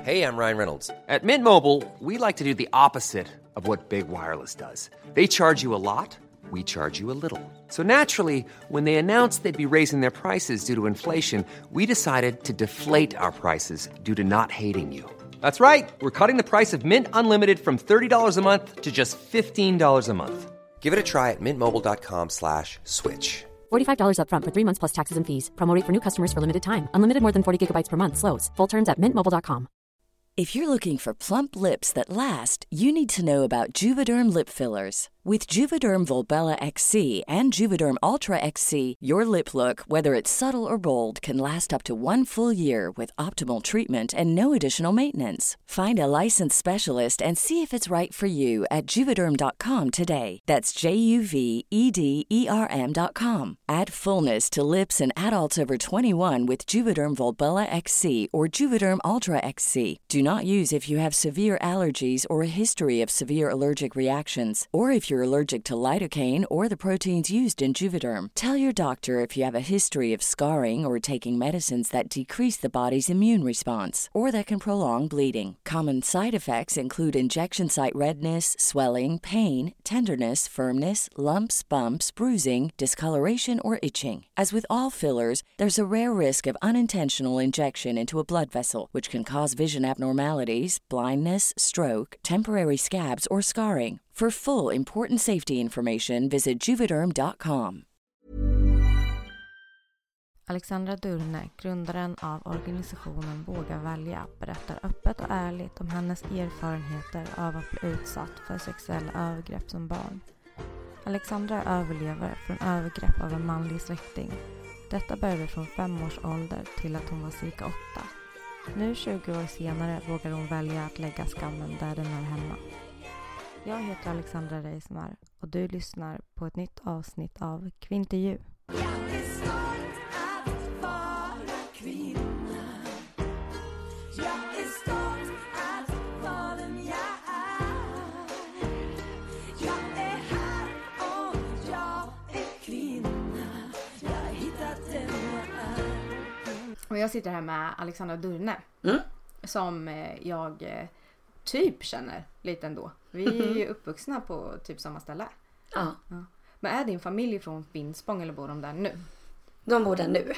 Hey, I'm Ryan Reynolds. At Mint Mobile, we like to do the opposite of what Big Wireless does. They charge you a lot, we charge you a little. So naturally, when they announced they'd be raising their prices due to inflation, we decided to deflate our prices due to not hating you. That's right. We're cutting the price of Mint Unlimited from $30 a month to just $15 a month. Give it a try at mintmobile.com/switch. $45 up front for 3 months plus taxes and fees. Promo rate for new customers for limited time. Unlimited more than 40 gigabytes per month. Slows full terms at mintmobile.com. If you're looking for plump lips that last, you need to know about Juvederm lip fillers. With Juvederm Volbella XC and Juvederm Ultra XC, your lip look, whether it's subtle or bold, can last up to 1 full year with optimal treatment and no additional maintenance. Find a licensed specialist and see if it's right for you at Juvederm.com today. That's JUVEDERM.com. Add fullness to lips in adults over 21 with Juvederm Volbella XC or Juvederm Ultra XC. Do not use if you have severe allergies or a history of severe allergic reactions, or if you're allergic to lidocaine or the proteins used in Juvederm. Tell your doctor if you have a history of scarring or taking medicines that decrease the body's immune response or that can prolong bleeding. Common side effects include injection site redness, swelling, pain, tenderness, firmness, lumps, bumps, bruising, discoloration, or itching. As with all fillers, there's a rare risk of unintentional injection into a blood vessel, which can cause vision abnormalities, blindness, stroke, temporary scabs, or scarring. For full important safety information, visit Juvederm.com. Alexandra Durne, grundaren av organisationen Våga välja, berättar öppet och ärligt om hennes erfarenheter av att bli utsatt för sexuella övergrepp som barn. Alexandra är överlevare från övergrepp av en manlig släkting. Detta började från 5 års ålder till att hon var cirka 8. Nu 20 år senare vågar hon välja att lägga skammen där den är hemma. Jag heter Alexandra Reismar och du lyssnar på ett nytt avsnitt av Kvintervju. Och jag sitter här med Alexandra Durne som jag typ känner lite ändå. Vi är ju uppvuxna på typ samma ställe. Ja. Men är din familj från Finspång eller bor de där nu? De bor där nu.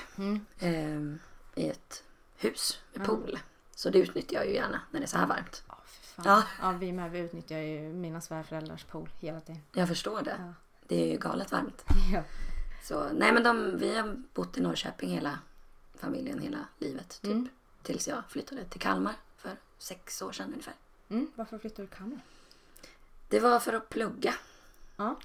I ett hus med pool. Så det utnyttjar jag ju gärna när det är så här varmt. Ja, vi utnyttjar ju mina svärföräldrars pool hela tiden. Jag förstår det. Ja. Det är ju galet varmt. Ja. Så, nej men vi har bott i Norrköping hela familjen, hela livet typ. Tills jag flyttade till Kalmar för 6 år sedan ungefär. Varför flyttade du till Kalmar? Det var för att plugga. Ja.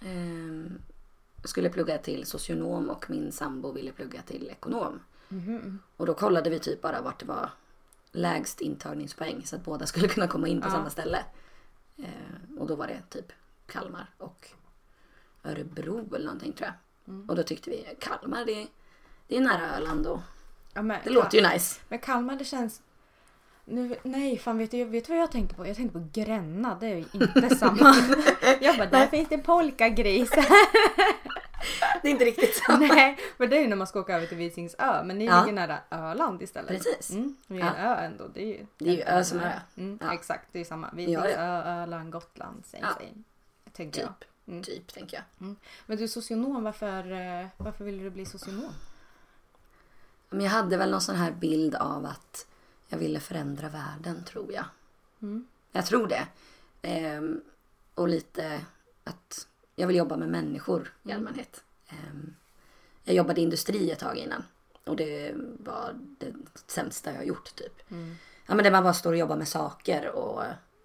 Jag skulle plugga till socionom och min sambo ville plugga till ekonom. Och då kollade vi typ bara vart det var lägst intagningspoäng så att båda skulle kunna komma in på samma ställe. Och då var det typ Kalmar och Örebro eller någonting tror jag. Och då tyckte vi Kalmar, det är nära Öland och det låter ju nice. Men Kalmar, det känns... Nej, fan vet du vad jag tänkte på? Jag tänkte på Gränna, det är ju inte samma. Jag bara, där finns det polkagris. Det är inte riktigt så. Nej, men det är ju när man ska åka över till Visingsö. Men ni ligger nära Öland istället. Precis. Det är en ö ändå. Det är ju ö som är ö. Exakt, det är samma. Visingsö, Öland, Gotland, same. Tänker jag. Typ, tänker jag. Men du är socionom, varför ville du bli socionom? Men jag hade väl någon sån här bild av att jag ville förändra världen, tror jag. Jag tror det. Och lite att jag vill jobba med människor i allmänhet. Jag jobbade i industri ett tag innan. Och det var det sämsta jag har gjort typ. Ja, men det man bara står och jobbar med saker och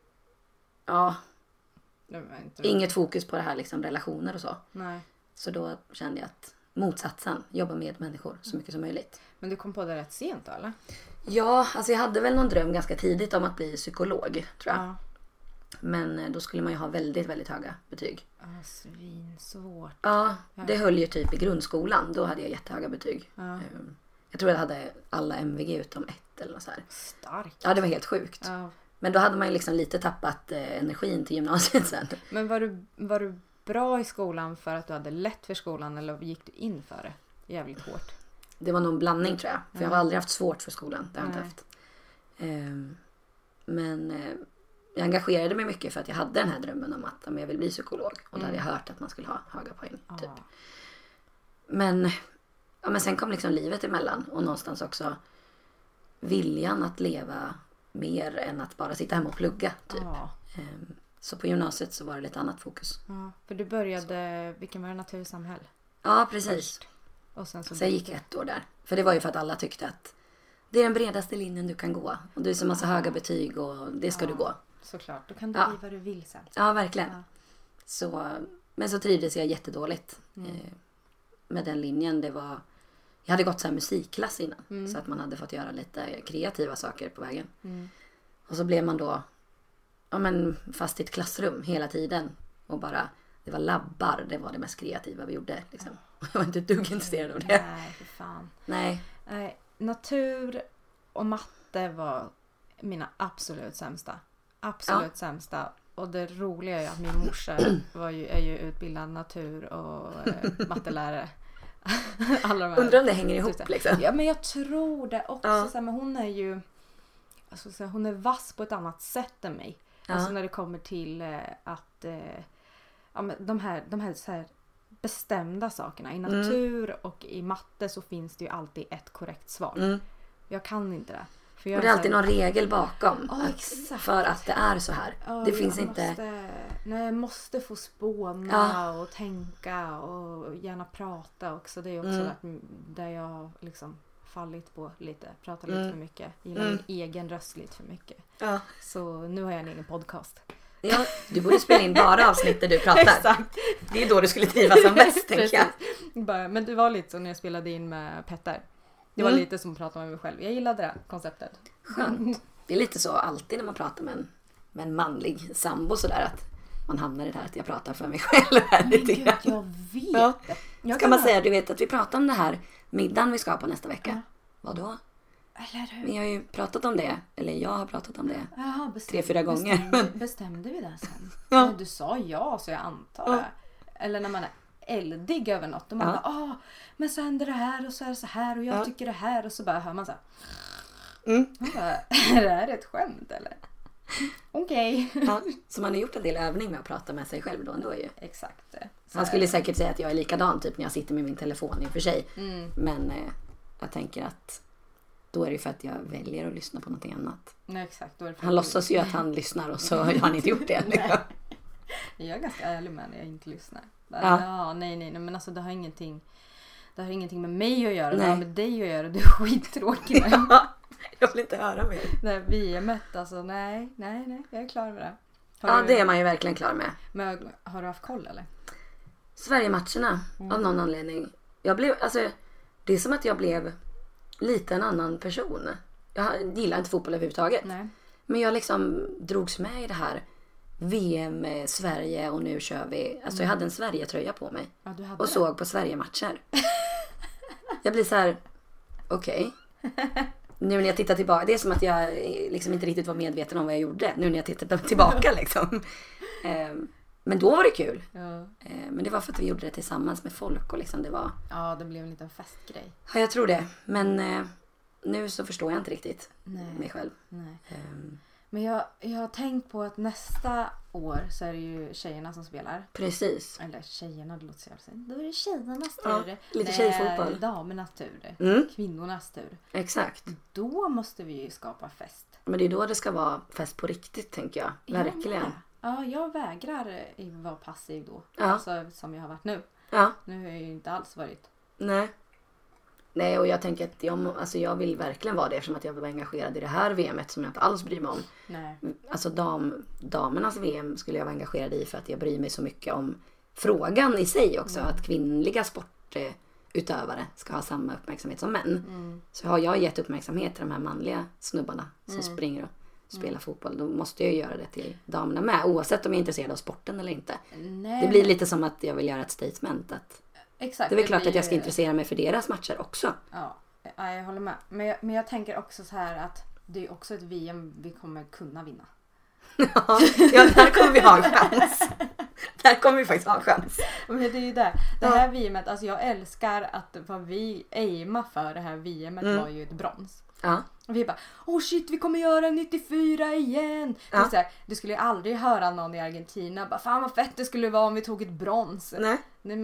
inget fokus på det här liksom relationer och så. Nej. Så då kände jag att motsatsen, jobba med människor så mycket som möjligt. Men du kom på det rätt sent då, eller? Ja, alltså jag hade väl någon dröm ganska tidigt om att bli psykolog, tror jag. Men då skulle man ju ha väldigt, väldigt höga betyg. Svinsvårt. Ja, det höll ju typ i grundskolan. Då hade jag jättehöga betyg. Jag tror jag hade alla MVG utom 1 eller något så här. Starkt. Ja, det var helt sjukt. Men då hade man ju liksom lite tappat energin till gymnasiet sen. Men var du bra i skolan för att du hade lätt för skolan eller gick du in för det jävligt hårt? Det var nog en blandning, tror jag. För jag har aldrig haft svårt för skolan. Det har jag inte haft. Men jag engagerade mig mycket för att jag hade den här drömmen om att jag vill bli psykolog. Och då hade jag hört att man skulle ha höga poäng. Typ. Men sen kom liksom livet emellan. Och någonstans också viljan att leva mer än att bara sitta hemma och plugga. Typ. Så på gymnasiet så var det lite annat fokus. Ja, för du började, vilken var det, natursamhälle? Ja, precis. Och sen så jag gick 1 år där. För det var ju för att alla tyckte att det är den bredaste linjen du kan gå. Och du är så massa höga betyg och det ska du gå. Såklart, då kan du bli vad du vill sen. Ja, verkligen. Ja. Men så trivdes jag jättedåligt med den linjen. Jag hade gått så här musikklass innan. Så att man hade fått göra lite kreativa saker på vägen. Och så blev man då fast i ett klassrum hela tiden. Och bara, det var labbar, det var det mest kreativa vi gjorde. Liksom. Jag var inte ett dugg intresserad av det. Nej, för fan. Nej. Natur och matte var mina absolut sämsta. Sämsta. Och det roliga är att min morsa är ju utbildad natur- och mattelärare. Alla de här. Undrar om det hänger ihop liksom. Ja, men jag tror det också. Så här, men hon är ju hon är vass på ett annat sätt än mig. Alltså när det kommer till att de här så här bestämda sakerna. I natur och i matte så finns det ju alltid ett korrekt svar. Jag kan inte det. För jag och det är alltid någon regel bakom. Exakt. För att det är så här. Det finns inte... Jag måste få spåna och tänka och gärna prata också. Det är också där jag liksom fallit på lite. Pratar lite för mycket. Gillar min egen röst lite för mycket. Ja. Så nu har jag en egen podcast. Ja, du borde spela in bara avsnitt där du pratar. Exakt. Det är då du skulle trivas som bäst, tänker jag. Men det var lite så när jag spelade in med Petter. Det var lite som att prata med mig själv. Jag gillade det konceptet. Skönt. Det är lite så alltid när man pratar med en manlig sambo sådär att man hamnar i det här att jag pratar för mig själv här lite grann. Jag vet. Ja. Ska man säga, du vet att vi pratar om det här middagen vi ska på nästa vecka. Ja. Vadå? Eller hur? Vi har ju pratat om det. Eller jag har pratat om det. Jaha, 3-4 gånger. Bestämde vi det sen? Ja. Du sa ja, så jag antar det. Eller när man är eldig över något. Och man bara, men så händer det här och så är det så här. Och jag tycker det här. Och så bara hör man så här. Bara, är det här ett skämt eller? Okej. Ja, så man har gjort en del övning med att prata med sig själv då ändå ju. Exakt. Man skulle säkert säga att jag är likadan typ när jag sitter med min telefon i och för sig. Men jag tänker att då är det för att jag väljer att lyssna på någonting annat. Nej, exakt. Då är det han låtsas ju att han lyssnar och så har han inte gjort det. Nej. Jag är ganska ärlig med när jag inte lyssnar. Nej, men alltså det har ingenting med mig att göra. Det har med dig att göra. Du är skittråkig. Jag vill inte höra mer. Nej, VM:et alltså. Nej. Jag är klar med det. Det är man ju verkligen klar med. Men har du haft koll eller? Sverige-matcherna av någon anledning. Det är som att jag blev lite en annan person. Jag gillar inte fotboll överhuvudtaget. Nej. Men jag liksom drogs med i det här VM, Sverige och nu kör vi. Alltså jag hade en Sverige-tröja på mig. Ja, du hade och såg på Sverige-matcher. Jag blir så här, okej. Nu när jag tittar tillbaka, det är som att jag liksom inte riktigt var medveten om vad jag gjorde. Nu när jag tittar tillbaka liksom. Men då var det kul. Ja. Men det var för att vi gjorde det tillsammans med folk och liksom det var... Ja, det blev en liten festgrej. Ja, jag tror det. Men nu så förstår jag inte riktigt mig själv. Nej. Men jag har tänkt på att nästa år så är det ju tjejerna som spelar. Precis. Eller tjejerna, det låter så jävla. Då är det tjejernas tur. Ja, lite tjejfotboll. Damernas tur. Kvinnornas tur. Exakt. Då måste vi ju skapa fest. Men det är då det ska vara fest på riktigt, tänker jag. Verkligen. Ja, jag vägrar vara passiv då. Ja. Alltså, som jag har varit nu. Ja. Nu har jag ju inte alls varit. Nej, och jag tänker att jag vill verkligen vara det eftersom att jag var engagerad i det här VM:et som jag inte alls bryr mig om. Nej. Alltså damernas VM skulle jag vara engagerad i för att jag bryr mig så mycket om frågan i sig också. Att kvinnliga sportutövare ska ha samma uppmärksamhet som män. Så har jag gett uppmärksamhet till de här manliga snubbarna som springer och spelar fotboll. Då måste jag göra det till damerna med. Oavsett om jag är intresserad av sporten eller inte. Nej. Det blir lite som att jag vill göra ett statement att exakt, det är väl klart att jag ska intressera mig för deras matcher också. Ja, jag håller med. Men jag tänker också så här att det är också ett VM vi kommer kunna vinna. Ja, där kommer vi ha en chans. Där kommer vi faktiskt ha en chans. Men det är ju det. Det här VM:et, alltså jag älskar att vad vi aimar för det här VM:et var ju ett brons. Ja. Och vi bara, shit, vi kommer göra 94 igen. Ja. Så här, du skulle ju aldrig höra någon i Argentina bara, fan vad fett det skulle vara om vi tog ett brons. Nej.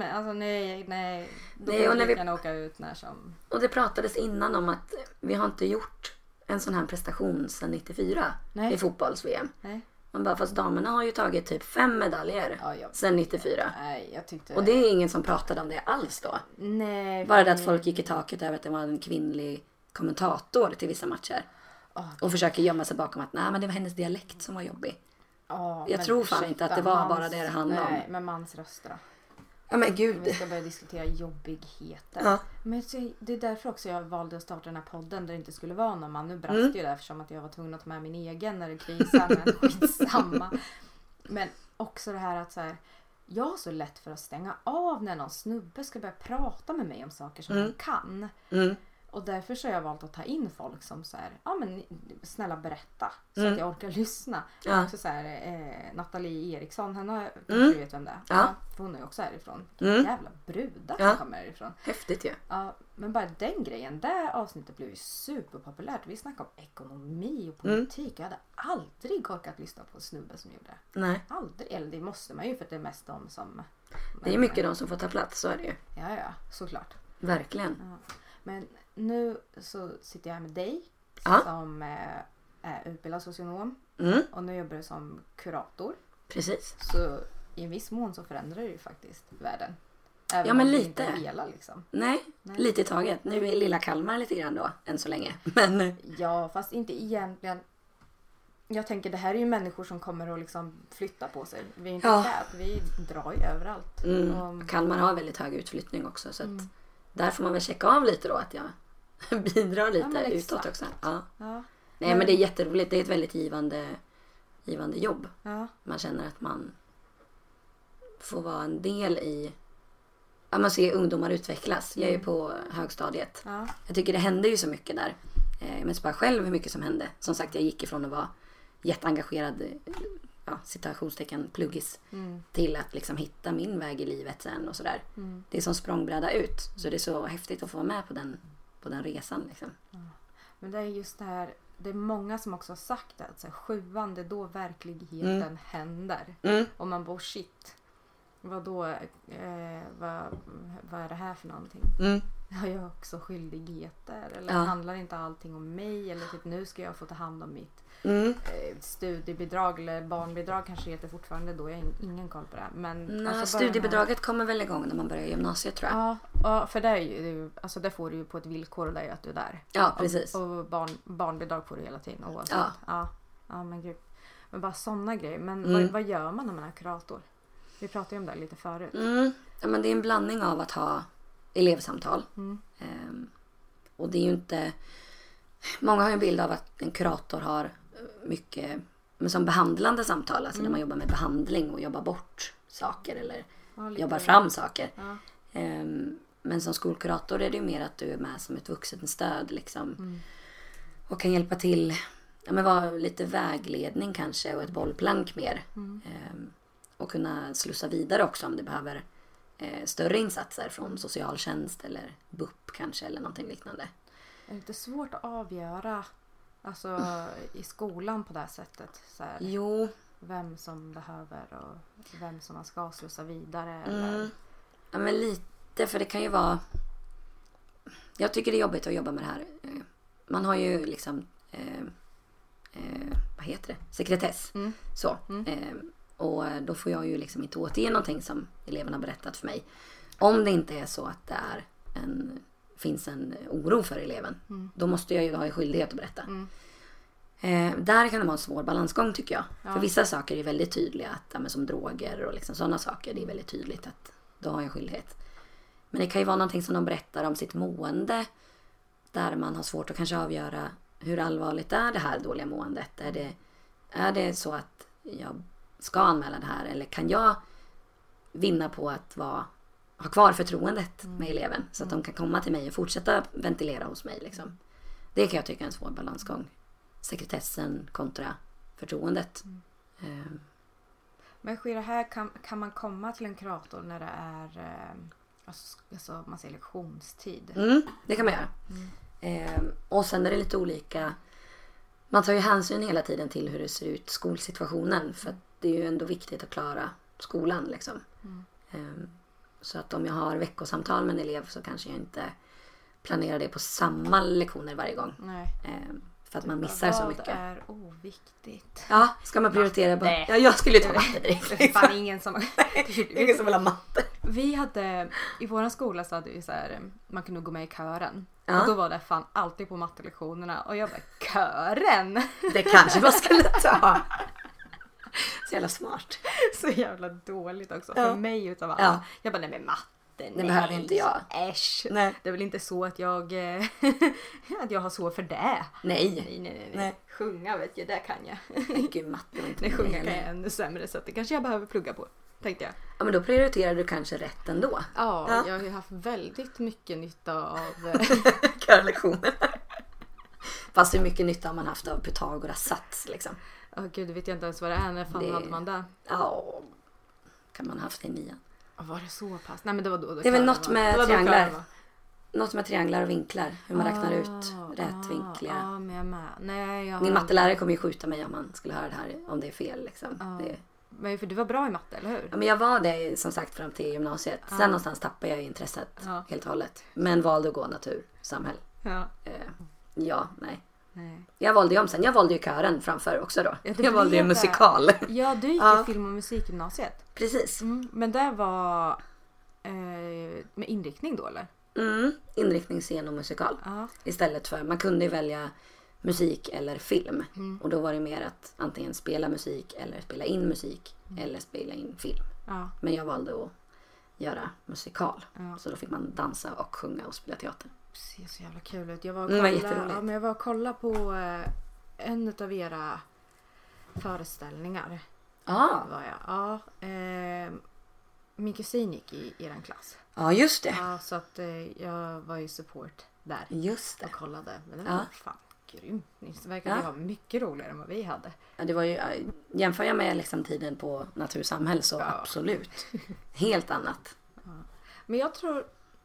Nej. Då kan vi kan åka ut när som... Och det pratades innan om att vi har inte gjort en sån här prestation sedan 94 i fotbolls-VM. Nej. Man bara, fast damerna har ju tagit typ 5 medaljer sedan 94. Nej, jag tyckte... Och det är ingen som pratade om det alls då. Nej. Bara det att folk gick i taket över att det var en kvinnlig kommentator till vissa matcher. Och försöker gömma sig bakom att nej, men det var hennes dialekt som var jobbig. Jag tror fan inte att det var bara det handlade om. Nej, men mansröster. Ja men gud. Vi ska börja diskutera jobbigheter. Ja. Men det är därför också jag valde att starta den här podden där det inte skulle vara någon man. Nu brast ju det eftersom att jag var tvungen att ta med min egen när det krisade. Men skitsamma. Men också det här att så här, jag har så lätt för att stänga av när någon snubbe ska börja prata med mig om saker som han kan. Och därför så har jag valt att ta in folk som så här, men snälla berätta så att jag orkar lyssna. Ja. Också så här, Nathalie Eriksson, kanske du vet vem det är. Ja. För hon är ju också härifrån. Jävla brudar som kommer härifrån. Häftigt ju. Ja, men bara den grejen, det avsnittet blev ju superpopulärt. Vi snackade om ekonomi och politik. Jag hade aldrig orkat lyssna på en snubbe som gjorde det. Nej. Aldrig, eller det måste man ju för att det är mest de som... Det är mycket de som får ta plats, så är det ju. Ja, såklart. Verkligen. Ja. Men nu så sitter jag här med dig som är utbildad socionom och nu jobbar du som kurator. Precis. Så i en viss mån så förändrar det ju faktiskt världen. Även ja men om lite. Inte hela, liksom. Nej, lite i taget. Nu är lilla Kalmar lite grann då, än så länge. Men... Ja, fast inte egentligen. Jag tänker det här är ju människor som kommer att liksom flytta på sig. Vi är inte där, vi drar ju överallt. Kalmar har väldigt hög utflyttning också så att där får man väl checka av lite då att jag bidrar lite utåt också. Ja. Nej men det är jätteroligt. Det är ett väldigt givande jobb. Ja. Man känner att man får vara en del i att man ser ungdomar utvecklas. Jag är ju på högstadiet. Ja. Jag tycker det händer ju så mycket där. Jag minns bara själv hur mycket som hände. Som sagt, jag gick ifrån att vara jätteengagerad citationstecken pluggis till att liksom hitta min väg i livet sen och sådär. Det är som språngbräda ut. Så det är så häftigt att få vara med på den resan liksom. Men det är just det här, det är många som också har sagt att så här, 7:an, det är då verkligheten händer. Och man bara shit. Vad är det här för någonting? Har jag också skyldigheter? Eller handlar inte allting om mig? Eller typ nu ska jag få ta hand om mitt studiebidrag eller barnbidrag kanske heter fortfarande då. Jag har ingen koll på det. Men alltså studiebidraget kommer väl igång när man börjar gymnasiet tror jag. Ja, för det är ju, alltså det får du ju på ett villkor och det är ju att du är där. Ja, precis. Och barnbidrag får du hela tiden oavsett. Ja, men gud. Men bara sådana grejer. Men vad gör man när man är kurator? Vi pratade ju om det lite förut. Ja, men det är en blandning av att ha elevsamtal. Och det är ju inte... Många har ju en bild av att en kurator har mycket men som behandlande samtal. Alltså när man jobbar med behandling och jobbar bort saker eller jobbar fram saker. Ja. Men som skolkurator är det ju mer att du är med som ett vuxenstöd liksom. Och kan hjälpa till. Ja, men vara lite vägledning kanske och ett bollplank mer. Och kunna slussa vidare också om det behöver större insatser från socialtjänst eller BUP kanske eller någonting liknande. Är det inte svårt att avgöra alltså, i skolan på det här sättet? Så här, jo. Vem som behöver och vem som man ska slussa vidare? Eller? Ja men lite, för det kan ju vara... Jag tycker det är jobbigt att jobba med det här. Man har ju liksom... vad heter det? Sekretess. Så. Och då får jag ju liksom inte återge någonting som eleverna har berättat för mig. Om det inte är så att det är finns en oro för eleven. Då måste jag ju ha en skyldighet att berätta. Där kan det vara en svår balansgång tycker jag. Ja. För vissa saker är väldigt tydliga. Att, som droger och liksom sådana saker. Det är väldigt tydligt att då har jag en skyldighet. Men det kan ju vara någonting som de berättar om sitt mående. Där man har svårt att kanske avgöra hur allvarligt är det här dåliga måendet. Är det så att jag ska anmäla det här? Eller kan jag vinna på att ha kvar förtroendet med eleven? Så att de kan komma till mig och fortsätta ventilera hos mig. Liksom. Det kan jag tycka är en svår balansgång. Sekretessen kontra förtroendet. Men sker det här, kan man komma till en kurator när det är alltså man säger lektionstid? Det kan man göra. Och sen är det lite olika. Man tar ju hänsyn hela tiden till hur det ser ut skolsituationen. För att det är ju ändå viktigt att klara skolan liksom. Så att om jag har veckosamtal med en elev så kanske jag inte planerar det på samma lektioner varje gång. Nej. För att man missar så mycket. Vad är oviktigt? Ja, ska man prioritera bara? Ja, jag skulle ju ta matte direkt. Det är fan ingen som vill ha matte. Vi hade, i våran skola så hade vi så här, man kunde gå med i kören. Ja. Och då var det fan alltid på mattelektionerna. Och jag bara, kören? Det kanske man skulle ta. Så jävla smart. Så jävla dåligt också. Ja. För mig utav alla. Ja. Jag bara, nej men matte. Det behöver inte jag. Äsch. Nej. Det är väl inte så att jag att jag har så för det. Nej. Nej. Sjunga vet jag, det kan jag. Gud, matte var inte Nej, sjunga heller. kan jag ännu sämre. Så att det kanske jag behöver plugga på. Tänkte jag. Ja, men då prioriterar du kanske rätt ändå. Ja, jag har ju haft väldigt mycket nytta av körlektioner. Fast hur mycket nytta har man haft av Pythagoras sats liksom? Gud, det vet jag inte ens vad det är. När fan hade man det? Ja, kan man ha haft det i 9. Var det så pass? Nej, men det var då. Det är väl något med det var trianglar. Något med trianglar och vinklar. Hur man räknar ut rätvinkliga. Ja, men jag med. Nej, jag Min mattelärare kommer ju skjuta mig om man skulle höra det här. Om det är fel liksom. Det... Men för du var bra i matte, eller hur? Ja, men jag var det som sagt fram till gymnasiet. Sen någonstans tappade jag intresset helt och hållet. Men valde att gå natur, samhäll. Nej. Jag valde ju om sen. Jag valde ju kören framför också då. Ja, jag valde ju musikal. Ja, du gick i film- och musikgymnasiet. Precis. Men det var med inriktning då, eller? Inriktning scen och musikal. Istället för, man kunde ju välja musik eller film. Och då var det mer att antingen spela musik eller spela in musik eller spela in film. Men jag valde att göra musikal. Så då fick man dansa och sjunga och spela teater. Det ser så jävla kul ut. Jag var och kolla på en av era föreställningar. Var jag. Min kusin gick i eran klass. Ja, just det. Ja, så att jag var i support där. Just det. Och kollade. Men det var fan grymt. Det verkade vara mycket roligare än vad vi hade. Ja, det var ju, jämför jag med liksom tiden på natursamhäll så absolut. Helt annat. Men jag tror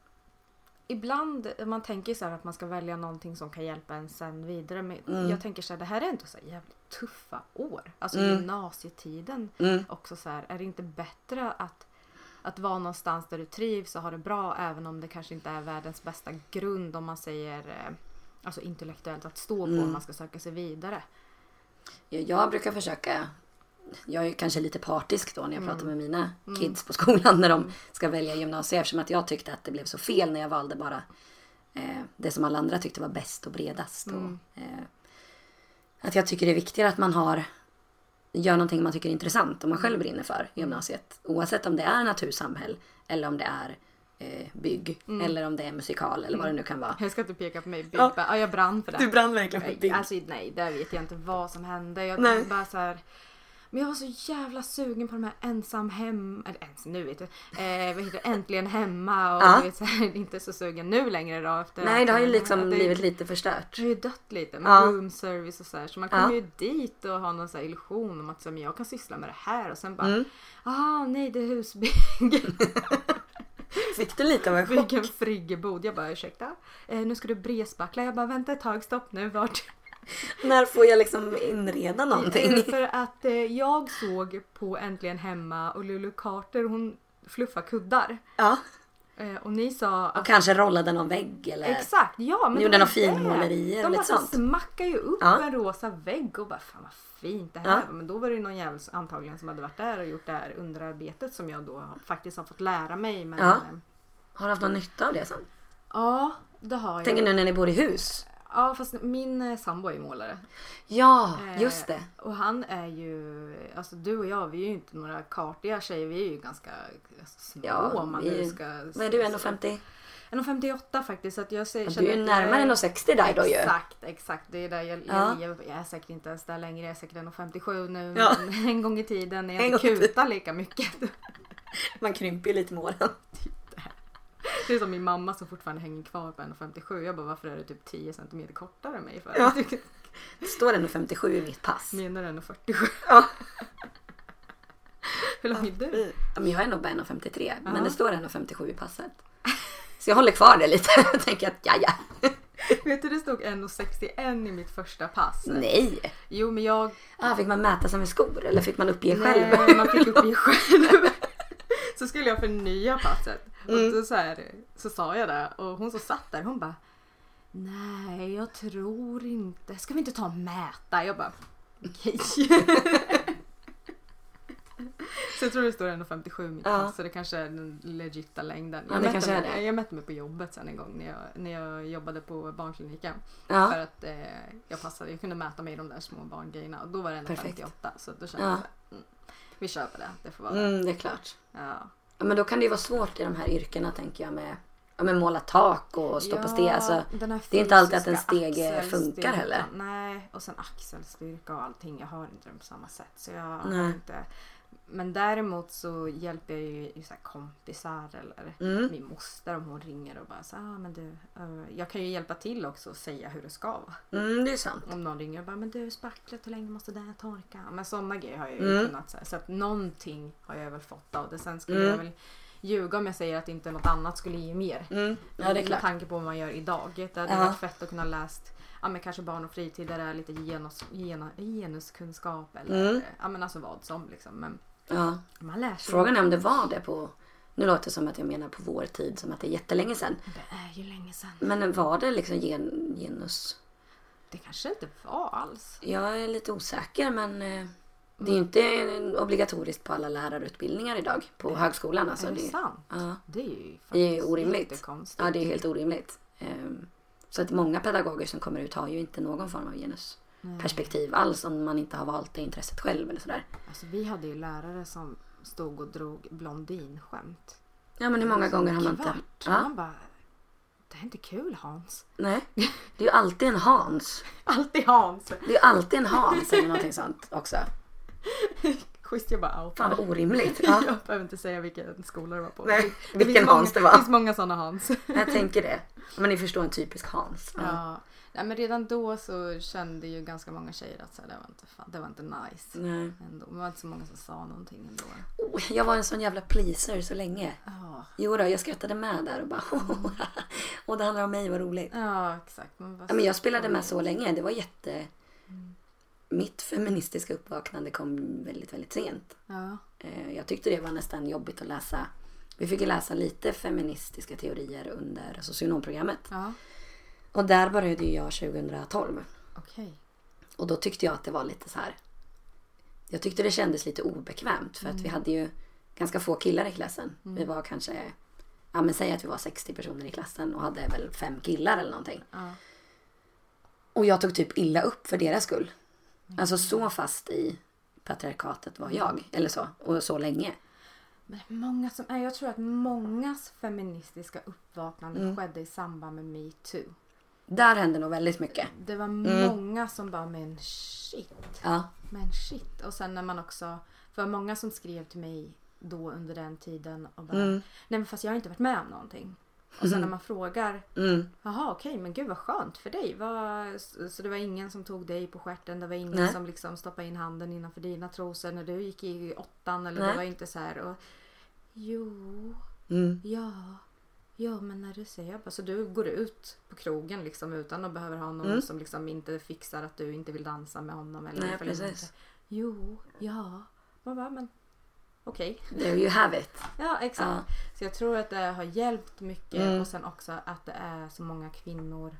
ibland man tänker så här att man ska välja någonting som kan hjälpa en sen vidare. Men jag tänker så här, det här är ändå så jävligt tuffa år. Alltså gymnasietiden också så här. Är det inte bättre att vara någonstans där du trivs och har det bra, även om det kanske inte är världens bästa grund, om man säger alltså intellektuellt att stå på om man ska söka sig vidare? Jag brukar försöka, jag är kanske lite partisk då när jag pratar med mina kids på skolan när de ska välja gymnasiet, eftersom att jag tyckte att det blev så fel när jag valde bara det som alla andra tyckte var bäst och bredast. Och, att jag tycker det är viktigare att man gör någonting man tycker är intressant och man själv brinner för i gymnasiet. Oavsett om det är natursamhäll eller om det är bygg eller om det är musikal eller vad det nu kan vara. Jag ska inte peka på mig. Ja, jag brann för det. Du brann verkligen för bygg. Alltså nej, där vet jag inte vad som hände. Jag bara så här, men jag var så jävla sugen på de här ensam hem, eller nu vet jag, vad heter det, äntligen hemma, och du vet så här, inte så sugen nu längre då efter. Nej, det har ju liksom blivit lite förstört. Det har ju dött lite med room service och så här, så man kommer ju dit och har någon så här illusion om att så, men jag kan syssla med det här, och sen bara nej, det är husbyggen. Fick du lite av en chock? Vilken friggebod. Jag bara, ursäkta, nu ska du bresbackla. Jag bara, vänta ett tag, stopp nu, vart? När får jag liksom inreda någonting? För att jag såg på Äntligen hemma och Lulu Carter, hon fluffar kuddar. Ja. Och ni sa att... Och kanske rollade någon vägg eller... Exakt, ja. Men gjorde någon finmålerier eller sånt. De smackar ju upp en rosa vägg och bara, fan vad fint det här. Men då var det ju någon jävel antagligen som hade varit där och gjort det här underarbetet som jag då faktiskt har fått lära mig. Men, har du haft någon nytta av det sen? Ja, det har jag. Tänker nu när ni bor i hus? Ja, fast min sambo är målare. Ja, just det. Och han är ju, alltså du och jag, vi är ju inte några kartiga tjejer, vi är ju ganska små om man nu ska... Vad är du, 1,50? 1,58 faktiskt, så att jag säger... Du är ju närmare 1,60 där då ju. Exakt, det är där jag är säkert inte ens där längre, jag är säkert 1,57 nu, men en gång i tiden när jag inte kutar lika mycket. Man krymper ju lite med åren. Det är som min mamma som fortfarande hänger kvar på 1,57. Jag bara, varför är det typ 10 cm kortare än mig? För? Ja. Det står 1,57 i mitt pass. Menar 1,47? Ja. Hur lång är du? Jag är nog bara 1,53. Men det står 1,57 i passet. Så jag håller kvar det lite. Jag tänker att, ja. Vet du, det stod 1,61 i mitt första pass. Nej. Jo, men jag... Fick man mäta sig med skor eller fick man uppge själv? Nej, man fick uppge själv. Så skulle jag förnya passet. Och då så sa jag det. Och hon som satt där, hon bara, nej, jag tror inte. Ska vi inte ta och mäta? Jag bara, okej. Så jag tror det står 1,57 i mitt pass. Så det kanske är den legita längden. Jag mätte mig på jobbet sen en gång när jag jobbade på barnkliniken. För att jag kunde mäta mig i de där små barngrejerna. Och då var det 1,58. Så då kände jag vi köper det. Det får vara det. Det är klart. Ja. Men då kan det ju vara svårt i de här yrkena, tänker jag, med måla tak och stå på steg. Alltså, det är inte alltid att en stege funkar heller. Nej, och sen axelstyrka och allting. Jag har inte det på samma sätt. Så jag har inte... Men däremot så hjälper jag ju så här kompisar eller min moster om hon ringer och bara så men du, jag kan ju hjälpa till också och säga hur det ska vara. Det är sant. Om någon ringer och bara, men du, spacklet, hur länge måste det torka? Men sådana grejer har jag ju kunnat säga. Så att någonting har jag väl fått av det. Sen skulle jag väl ljuga om jag säger att inte något annat skulle ge mer. Ja, det är klart. Med tanke på vad man gör idag. Det hade varit fett att kunna läst men kanske barn och fritid där det är lite genuskunskap eller alltså vad som liksom. Men man lär sig. Frågan är om det var det på, nu låter det som att jag menar på vår tid, som att det är jättelänge sedan. Det är ju länge sedan. Men var det liksom genus? Det kanske inte var alls. Jag är lite osäker, men det är ju inte obligatoriskt på alla lärarutbildningar idag på högskolan. Alltså, är det sant? Ja. Det är ju faktiskt det är orimligt. jättekonstigt. Ja, det är helt orimligt. Så att många pedagoger som kommer ut har ju inte någon form av genusperspektiv alls, om man inte har valt det intresset själv eller sådär. Alltså vi hade ju lärare som stod och drog blondinskämt. Ja, men hur många gånger har man inte... Ja. Man bara, det är inte kul, Hans. Nej, det är ju alltid en Hans. Alltid Hans. Det är ju alltid en Hans eller någonting sånt också. Schysst, jag bara out. Fan vad orimligt. Ja. Jag behöver inte säga vilken skola det var på. Nej, vilken Hans det var. Det finns många sådana Hans. Jag tänker det. Men ni förstår en typisk Hans. Ja. Nej, men redan då så kände ju ganska många tjejer att så här, det var inte nice. Nej. Ändå. Det var inte så många som sa någonting ändå. Jag var en sån jävla pleaser så länge. Jo då, jag skrattade med där och bara och det handlar om mig, vad roligt. Ja, exakt. Men jag spelade med så länge. Det var mitt feministiska uppvaknande kom väldigt, väldigt sent. Ja. Jag tyckte det var nästan jobbigt att läsa. Vi fick ju läsa lite feministiska teorier under socionomprogrammet. Ja. Och där började jag 2012. Okej. Och då tyckte jag att det var lite så här. Jag tyckte det kändes lite obekvämt. För att vi hade ju ganska få killar i klassen. Vi var kanske, säg att vi var 60 personer i klassen. Och hade väl 5 killar eller någonting. Ja. Och jag tog typ illa upp för deras skull. Alltså så fast i patriarkatet var jag. Eller så. Och så länge. Men jag tror att mångas feministiska uppvaknande skedde i samband med Me Too. Där hände nog väldigt mycket. Det var många som bara, men shit. Ja. Men shit. Och sen när man också, för många som skrev till mig då under den tiden och bara, nej men fast jag har inte varit med om någonting. Och sen när man frågar, jaha okej, men gud vad skönt för dig. Så det var ingen som tog dig på stjärten, det var ingen som liksom stoppade in handen innanför dina trosor när du gick i 8:an eller det var inte så här. Och, ja men när du säger så du går ut på krogen liksom utan att behöva ha någon som liksom inte fixar att du inte vill dansa med honom eller nej, precis. Men okej. There you have it. Ja, exakt. Så jag tror att det har hjälpt mycket och sen också att det är så många kvinnor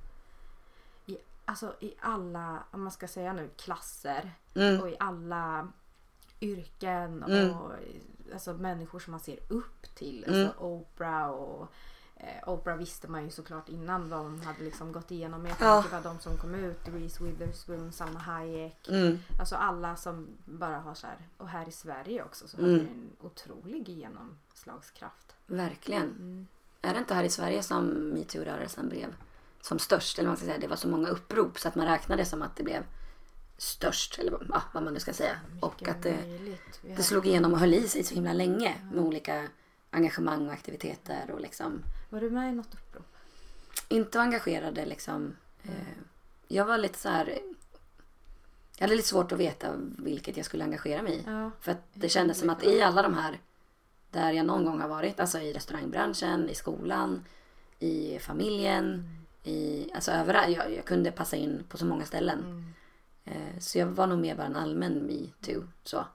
i alla, om man ska säga nu, klasser och i alla yrken och alltså människor som man ser upp till. Alltså Oprah och Oprah visste man ju såklart innan vad hon hade liksom gått igenom med. Det var de som kom ut, Reese Witherspoon, Salma Hayek. Alltså alla som bara har så här, och här i Sverige också så har det en otrolig genomslagskraft. Verkligen. Är det inte här i Sverige som MeToo-rörelsen blev som störst? Eller man ska säga, det var så många upprop så att man räknade som att det blev störst, eller vad man nu ska säga. Och att det slog igenom och höll i sig så himla länge med olika engagemang och aktiviteter och liksom. Var du med i något upprop? Inte engagerade liksom. Jag var lite så här. Jag hade lite svårt att veta vilket jag skulle engagera mig i. För att det kändes som att i alla de här där jag någon gång har varit, alltså i restaurangbranschen, i skolan, i familjen, alltså överallt. Jag kunde passa in på så många ställen. Så jag var nog mer bara en allmän MeToo.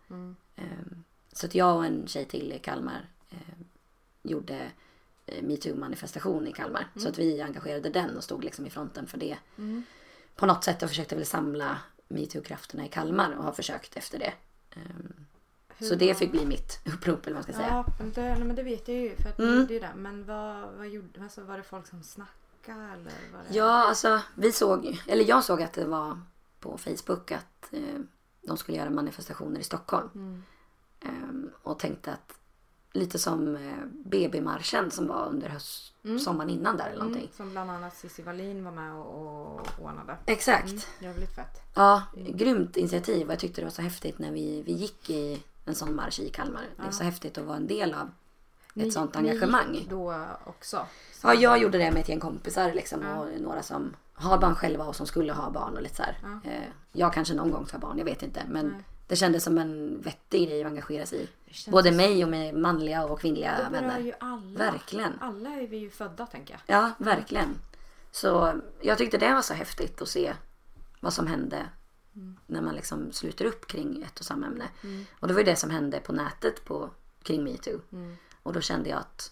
Så att jag och en tjej till i Kalmar gjorde MeToo-manifestation i Kalmar. Så att vi engagerade den och stod liksom i fronten för det. På något sätt och försökte väl samla MeToo-krafterna i Kalmar och har försökt efter det. Så det fick bli mitt upprop eller vad man ska säga. Ja, men det vet jag ju för att det är det. Men vad gjorde, alltså var det folk som snackade eller var det... Ja, alltså jag såg att det var på Facebook att de skulle göra manifestationer i Stockholm. Och tänkte att lite som BB-marschen som var under sommaren innan där eller någonting. Som bland annat Cissi Wallin var med och ordnade. Exakt. Jävligt fett. Ja, grymt initiativ och jag tyckte det var så häftigt när vi gick i en sån marsch i Kalmar. Det är så häftigt att vara en del av ett sånt engagemang. Ni då också? Ja, jag gjorde det med ett gäng kompisar liksom, och några som har barn själva och som skulle ha barn och lite så här. Jag kanske någon gång tar barn, jag vet inte. Men det kändes som en vettig grej att engagera sig i. Både mig och med manliga och kvinnliga vänner. Det ju alla. Verkligen. Alla är vi ju födda, tänker jag. Ja, verkligen. Så jag tyckte det var så häftigt att se vad som hände när man liksom sluter upp kring ett och samma ämne. Och det var ju det som hände på nätet kring MeToo. Och då kände jag att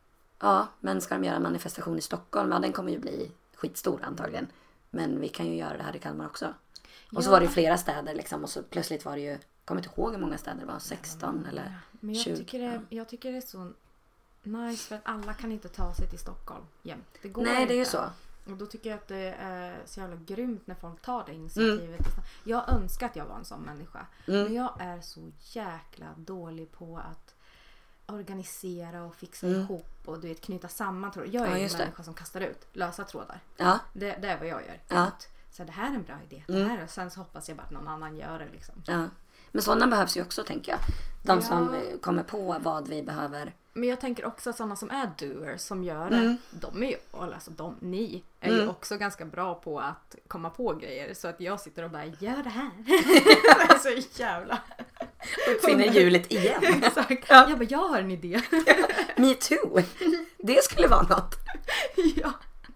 men ska de göra en manifestation i Stockholm? Ja, den kommer ju bli skitstor antagligen. Men vi kan ju göra det här i Kalmar också. Och så var det ju flera städer liksom. Och så plötsligt var det ju, jag kommer inte ihåg hur många städer det var, 16 eller men 20. Jag tycker det är så nice för att alla kan inte ta sig till Stockholm jämt. Det går Nej, inte. det är ju så. Och då tycker jag att det är så jävla grymt när folk tar det initiativet. Jag önskar att jag var en sån människa. Men jag är så jäkla dålig på att organisera och fixa ihop och du vet, knyta samman trådar. Jag är en människa som kastar ut lösa trådar. Ja. Det är vad jag gör. Ja. Så det här är en bra idé. Det här, och sen så hoppas jag bara att någon annan gör det liksom. Ja. Men sådana behövs ju också, tänker jag. De som kommer på vad vi behöver. Men jag tänker också att sådana som är doers som gör det, de är ju, alltså ni är ju också ganska bra på att komma på grejer. Så att jag sitter och bara, gör det här. Det är så jävla... Uppfinner hjulet igen. Exakt. Ja. Jag bara, jag har en idé. Me too. Det skulle vara något. Ja.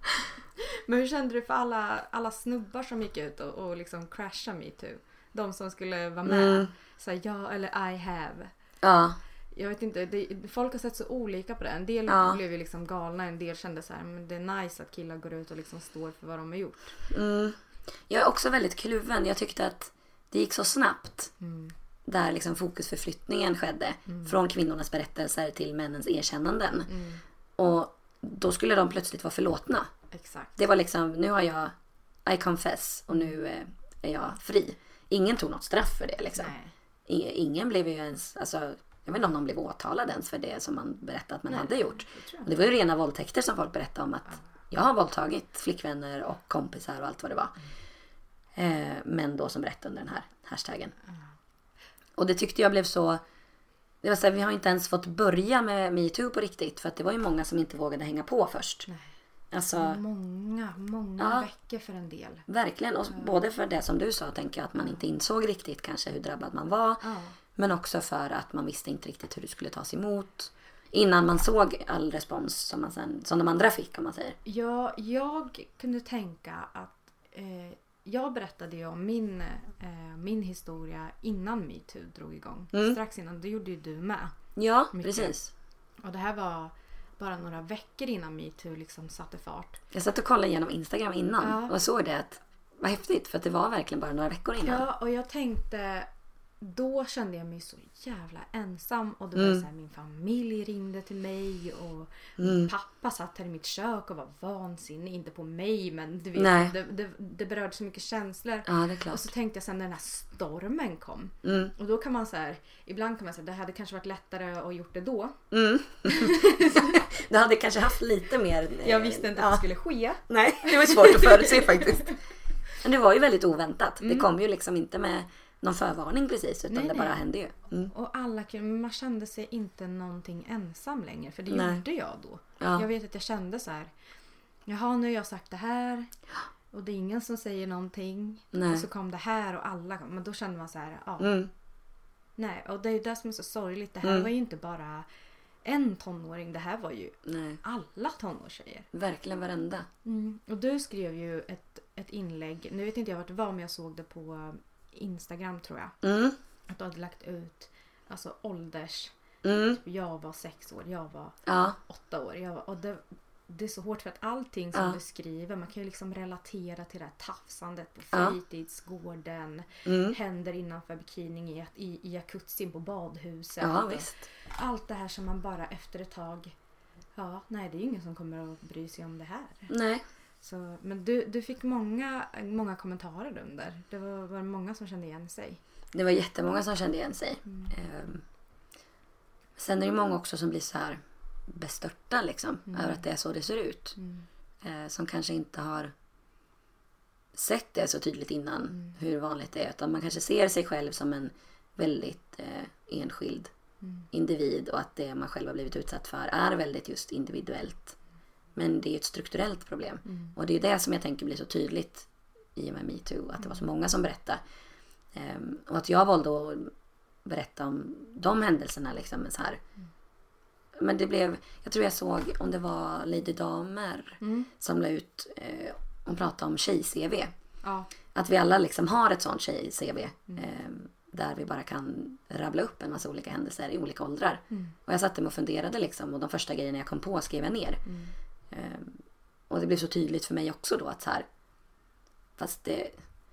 Men hur kände du för alla snubbar som gick ut och liksom crashade Me too? De som skulle vara med. Så ja eller I have. Ja. Jag vet inte, folk har sett så olika på det. En del blev ju liksom galna, en del kände så här, men det är nice att killar går ut och liksom står för vad de har gjort. Jag är också väldigt kluven. Jag tyckte att det gick så snabbt. Där liksom fokusförflyttningen skedde. Från kvinnornas berättelser till männens erkännanden. Och då skulle de plötsligt vara förlåtna. Exakt. Det var liksom, nu har jag I confess och nu är jag fri. Ingen tog något straff för det liksom. Ingen blev ju ens, alltså, jag vet inte om någon blev åtalad ens för det som man berättade att man hade gjort. Och det var ju rena våldtäkter som folk berättade om, att jag har våldtagit flickvänner och kompisar och allt vad det var. Men då som berättade under den här hashtaggen. Och det tyckte jag blev så, det var så här, vi har inte ens fått börja med MeToo på riktigt, för att det var ju många som inte vågade hänga på först. Alltså, många veckor för en del. Verkligen, och både för det som du sa, tänker jag, att man inte insåg riktigt kanske hur drabbad man var. Men också för att man visste inte riktigt hur det skulle tas emot. Innan man såg all respons som de andra fick, om man säger. Ja, jag kunde tänka att jag berättade ju om min historia innan MeToo drog igång. Strax innan, det gjorde ju du med. Ja, precis. Och det här var bara några veckor innan MeToo liksom satte fart. Jag satt och kollade igenom Instagram innan och såg det att vad häftigt, för att det var verkligen bara några veckor innan. Ja, och jag tänkte, då kände jag mig så jävla ensam och det var så här, min familj ringde till mig och pappa satt här i mitt kök och var vansinnig, inte på mig, men du vet, det berörde så mycket känslor. Ja, det är klart. Och så tänkte jag sen när den här stormen kom och då kan man så här, ibland kan man säga, det hade kanske varit lättare att gjort det då. Du hade kanske haft lite mer. Jag visste inte att det skulle ske. Nej, det var svårt att förutse faktiskt. Men det var ju väldigt oväntat. Det kom ju liksom inte med någon förvarning precis, utan det bara hände ju. Och man kände sig inte någonting ensam längre, för det gjorde jag då. Jag vet att jag kände så här, jaha, nu har jag sagt det här och det är ingen som säger någonting. Och så kom det här och alla kom, men då kände man så här, nej, och det är ju det som är så sorgligt. Det här var ju inte bara en tonåring. Det här var ju Nej. alla tonårstjejer. Verkligen varenda. Och du skrev ju ett inlägg. Nu vet inte jag vart det var, men jag såg det på Instagram tror jag. Att du hade lagt ut alltså ålders. Jag var 6 år, jag var 8 år. Och det är så hårt för att allting som du skriver, man kan ju liksom relatera till det här tafsandet på fritidsgården, händer innanför bikini i jacuzzin på badhuset. Ja, visst. Allt det här som man bara efter ett tag, nej, det är ju ingen som kommer att bry sig om det här. Nej. Så, men du fick många kommentarer under. Det var många som kände igen sig. Det var jättemånga som kände igen sig. Sen är det många också som blir så här bestörta liksom, över att det är så det ser ut. Som kanske inte har sett det så tydligt innan hur vanligt det är. Utan man kanske ser sig själv som en väldigt enskild individ. Och att det man själv har blivit utsatt för är väldigt just individuellt. Men det är ett strukturellt problem. Och det är det som jag tänker blir så tydligt i och med MeToo. Att det var så många som berättade. Och att jag valde att berätta om de händelserna liksom så här. Men det blev, jag tror jag såg om det var Lady Damer som la ut, hon pratade om tjej-CV. Ja. Att vi alla liksom har ett sånt tjej-CV där vi bara kan rabbla upp en massa olika händelser i olika åldrar. Och jag satt mig och funderade liksom, och de första grejerna jag kom på skrev jag ner. Och det blev så tydligt för mig också då att så här, fast det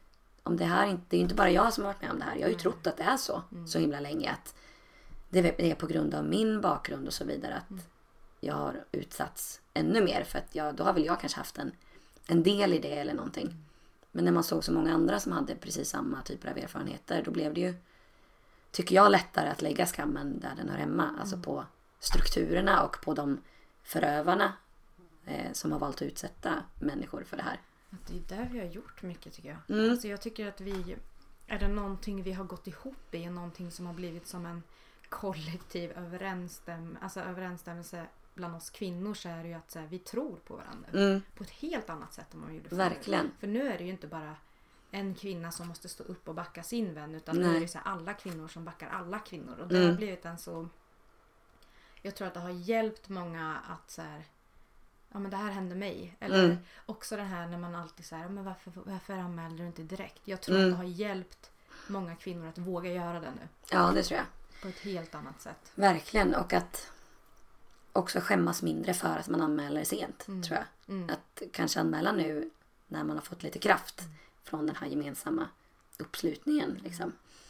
är inte bara jag som har varit med om det här. Jag har ju trott att det är så himla länge, att det är på grund av min bakgrund och så vidare att jag har utsatts ännu mer, för att då har väl jag kanske haft en del i det eller någonting. Men när man såg så många andra som hade precis samma typer av erfarenheter, då blev det ju, tycker jag, lättare att lägga skammen där den hör hemma. Alltså på strukturerna och på de förövarna som har valt att utsätta människor för det här. Det är där vi har gjort mycket, tycker jag. Alltså jag tycker att är det någonting vi har gått ihop i, någonting som har blivit som en kollektiv överensstämmelse bland oss kvinnor, så är det ju att så här, vi tror på varandra på ett helt annat sätt än man gjorde förr. Verkligen. För nu är det ju inte bara en kvinna som måste stå upp och backa sin vän, utan nu är det så här, alla kvinnor som backar alla kvinnor. Och det har blivit en så, jag tror att det har hjälpt många att så här, ja men det här hände mig. Eller också det här när man alltid säger, men varför anmäler du inte direkt? Jag tror att det har hjälpt många kvinnor att våga göra det nu. Ja, det tror jag. På ett helt annat sätt. Verkligen, och att också skämmas mindre för att man anmäler sent, tror jag. Att kanske anmäla nu när man har fått lite kraft från den här gemensamma uppslutningen. Liksom.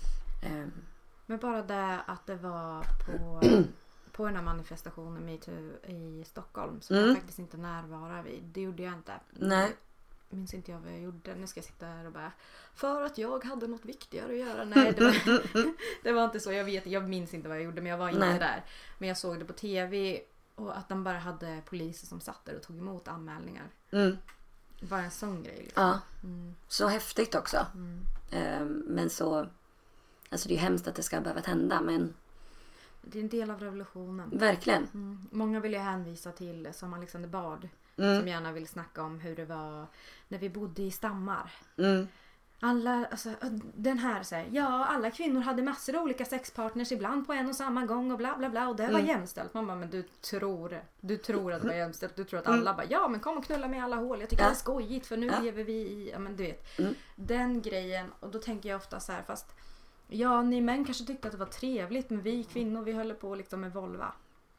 Men bara det att det var på den här manifestationen MeToo i Stockholm som jag faktiskt inte närvarade vid. Det gjorde jag inte. Nej. Minns inte jag vad jag gjorde. Nu ska jag sitta här och bara, för att jag hade något viktigare att göra. Nej, det var inte så. Jag minns inte vad jag gjorde, men jag var inte där. Men jag såg det på tv och att de bara hade poliser som satt där och tog emot anmälningar. Det var en sån grej. Liksom. Ja, så häftigt också. Men så, alltså det är ju hemskt att det ska behöva hända, men det är en del av revolutionen. Verkligen. Många vill jag hänvisa till som Alexander Bard. Som gärna vill snacka om hur det var när vi bodde i stammar. Alla, alltså, den här så här, ja, alla kvinnor hade massor av olika sexpartners ibland på en och samma gång och bla bla bla, och det var jämställt. Man bara, men du tror att det var jämställt. Du tror att alla bara, ja men kom och knulla med alla hål. Jag tycker det är skojigt för nu lever vi i, ja men du vet. Den grejen, och då tänker jag ofta så här, fast ja, ni män kanske tyckte att det var trevligt, men vi kvinnor, vi höll på liksom med volva.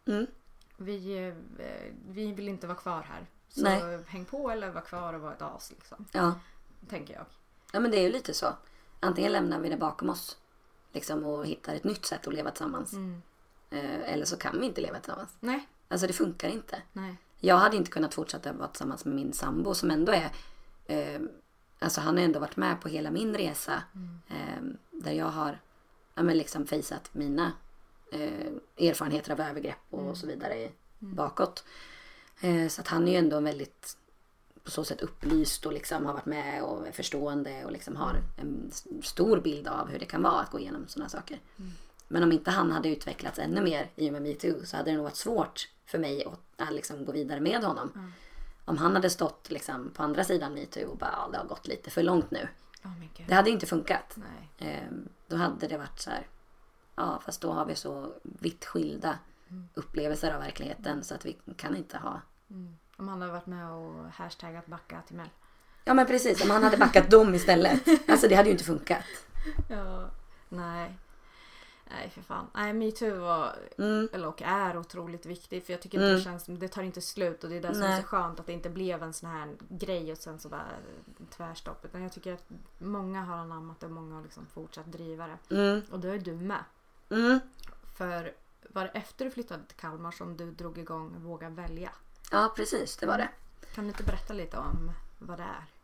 Vi vill inte vara kvar här. Så häng på eller var kvar och var ett as liksom. Ja. Tänker jag. Ja, men det är ju lite så. Antingen lämnar vi det bakom oss liksom, och hittar ett nytt sätt att leva tillsammans. Eller så kan vi inte leva tillsammans. Nej. Alltså det funkar inte. Nej. Jag hade inte kunnat fortsätta vara tillsammans med min sambo som ändå är alltså han har ändå varit med på hela min resa. Där jag har liksom fejsat mina erfarenheter av övergrepp och så vidare bakåt. Så att han är ju ändå väldigt på så sätt upplyst och liksom har varit med och är förstående och liksom har en stor bild av hur det kan vara att gå igenom sådana saker. Men om inte han hade utvecklats ännu mer i och med MeToo, så hade det nog varit svårt för mig att liksom gå vidare med honom. Om han hade stått liksom på andra sidan MeToo och bara, det har gått lite för långt nu. Det hade inte funkat. Då hade det varit så här, ja, fast då har vi så vitt skilda upplevelser av verkligheten. Så att vi kan inte ha... Om han hade varit med och hashtaggat backa till Mel. Ja men precis, om han hade backat dem istället. Alltså det hade ju inte funkat. Ja, nej för fan. Nej, MeToo var eller och är otroligt viktigt, för jag tycker det känns som det tar inte slut, och det är det som är så skönt att det inte blev en sån här grej och sen så bara tvärstopp, utan jag tycker att många har anammat det och många har liksom fortsatt driva det. Och då är du med. För var det efter du flyttade till Kalmar som du drog igång Våga välja? Ja precis, det var det. Kan du inte berätta lite om vad det är?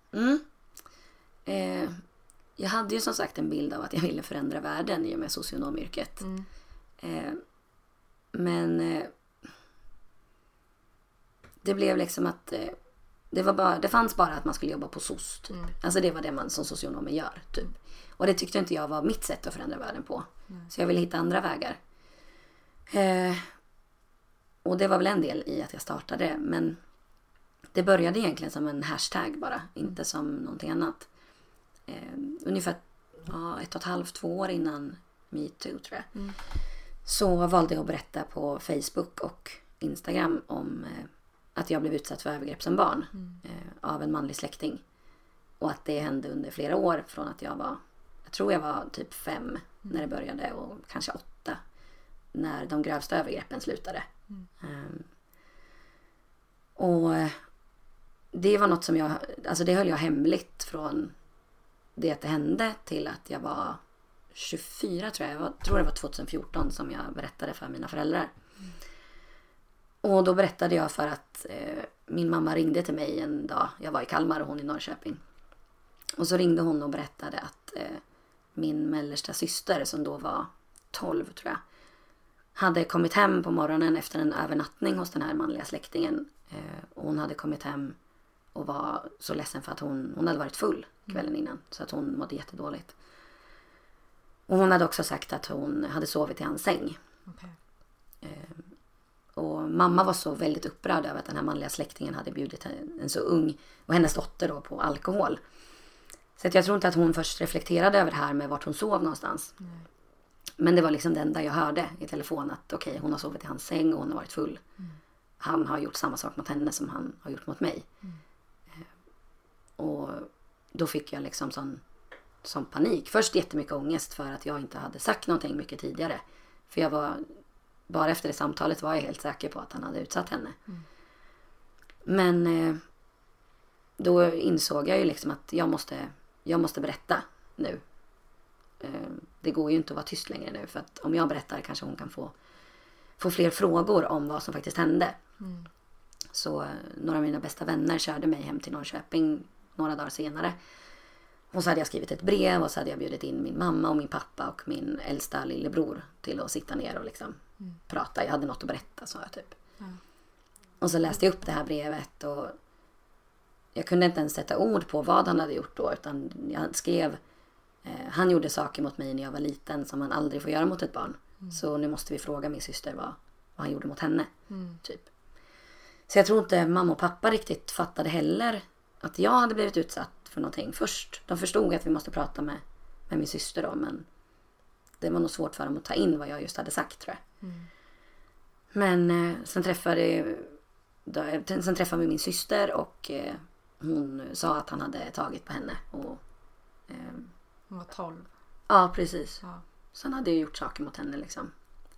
Jag hade ju som sagt en bild av att jag ville förändra världen i och med socionomyrket. Men det blev liksom att det fanns bara att man skulle jobba på SOS typ. Alltså det var det man som socionomer gör typ. Och det tyckte inte jag var mitt sätt att förändra världen på. Så jag ville hitta andra vägar. Och det var väl en del i att jag startade. Men det började egentligen som en hashtag bara. Inte som någonting annat. Ungefär 1,5-2 år innan MeToo tror jag. Så valde jag att berätta på Facebook och Instagram om att jag blev utsatt för övergrepp som barn. Av en manlig släkting. Och att det hände under flera år från att jag tror jag var typ 5 när det började och kanske 8 när de grövsta övergreppen slutade. Och det var något som det höll jag hemligt från det att det hände till att jag var 24 tror jag. Jag tror det var 2014 som jag berättade för mina föräldrar. Och då berättade jag för att min mamma ringde till mig en dag. Jag var i Kalmar och hon i Norrköping. Och så ringde hon och berättade att min mellersta syster som då var 12 tror jag. Hade kommit hem på morgonen efter en övernattning hos den här manliga släktingen. Och hon hade kommit hem och var så ledsen för att hon hade varit full kvällen innan. Så att hon mådde jättedåligt. Och hon hade också sagt att hon hade sovit i hans säng. Okay. Och mamma var så väldigt upprörd över att den här manliga släktingen hade bjudit en så ung och hennes dotter då på alkohol. Så att jag tror inte att hon först reflekterade över det här med vart hon sov någonstans. Men det var liksom det enda jag hörde i telefon att okej, hon har sovit i hans säng och hon har varit full. Han har gjort samma sak mot henne som han har gjort mot mig. Och då fick jag liksom sån panik. Först jättemycket ångest för att jag inte hade sagt någonting mycket tidigare. För jag bara efter det samtalet var jag helt säker på att han hade utsatt henne. Men då insåg jag ju liksom att jag måste berätta nu. Det går ju inte att vara tyst längre nu. För att om jag berättar kanske hon kan få fler frågor om vad som faktiskt hände. Så några av mina bästa vänner körde mig hem till Norrköping några dagar senare. Och så hade jag skrivit ett brev och så hade jag bjudit in min mamma och min pappa och min äldsta lillebror till att sitta ner och liksom prata. Jag hade något att berätta, sa jag typ. Och så läste jag upp det här brevet och jag kunde inte ens sätta ord på vad han hade gjort då, utan jag skrev han gjorde saker mot mig när jag var liten som man aldrig får göra mot ett barn. Så nu måste vi fråga min syster vad han gjorde mot henne. Typ. Så jag tror inte mamma och pappa riktigt fattade heller att jag hade blivit utsatt för någonting först. De förstod att vi måste prata med min syster då, men det var nog svårt för dem att ta in vad jag just hade sagt tror jag. Men sen träffade vi min syster och hon sa att han hade tagit på henne. Och, hon var 12. Ja, precis. Ja. Sen hade jag gjort saker mot henne liksom.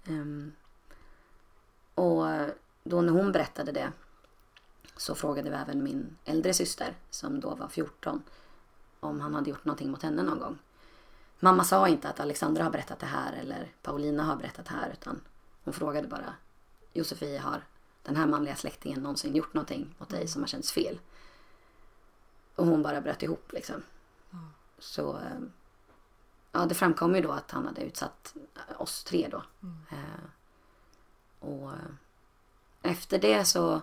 Och då när hon berättade det så frågade vi även min äldre syster som då var 14 om han hade gjort någonting mot henne någon gång. Mamma sa inte att Alexandra har berättat det här eller Paulina har berättat det här, utan hon frågade bara: Josefie, har den här manliga släktingen någonsin gjort någonting mot dig som har känts fel? Och hon bara bröt ihop liksom. Så ja, det framkom ju då att han hade utsatt oss 3 då. Och efter det så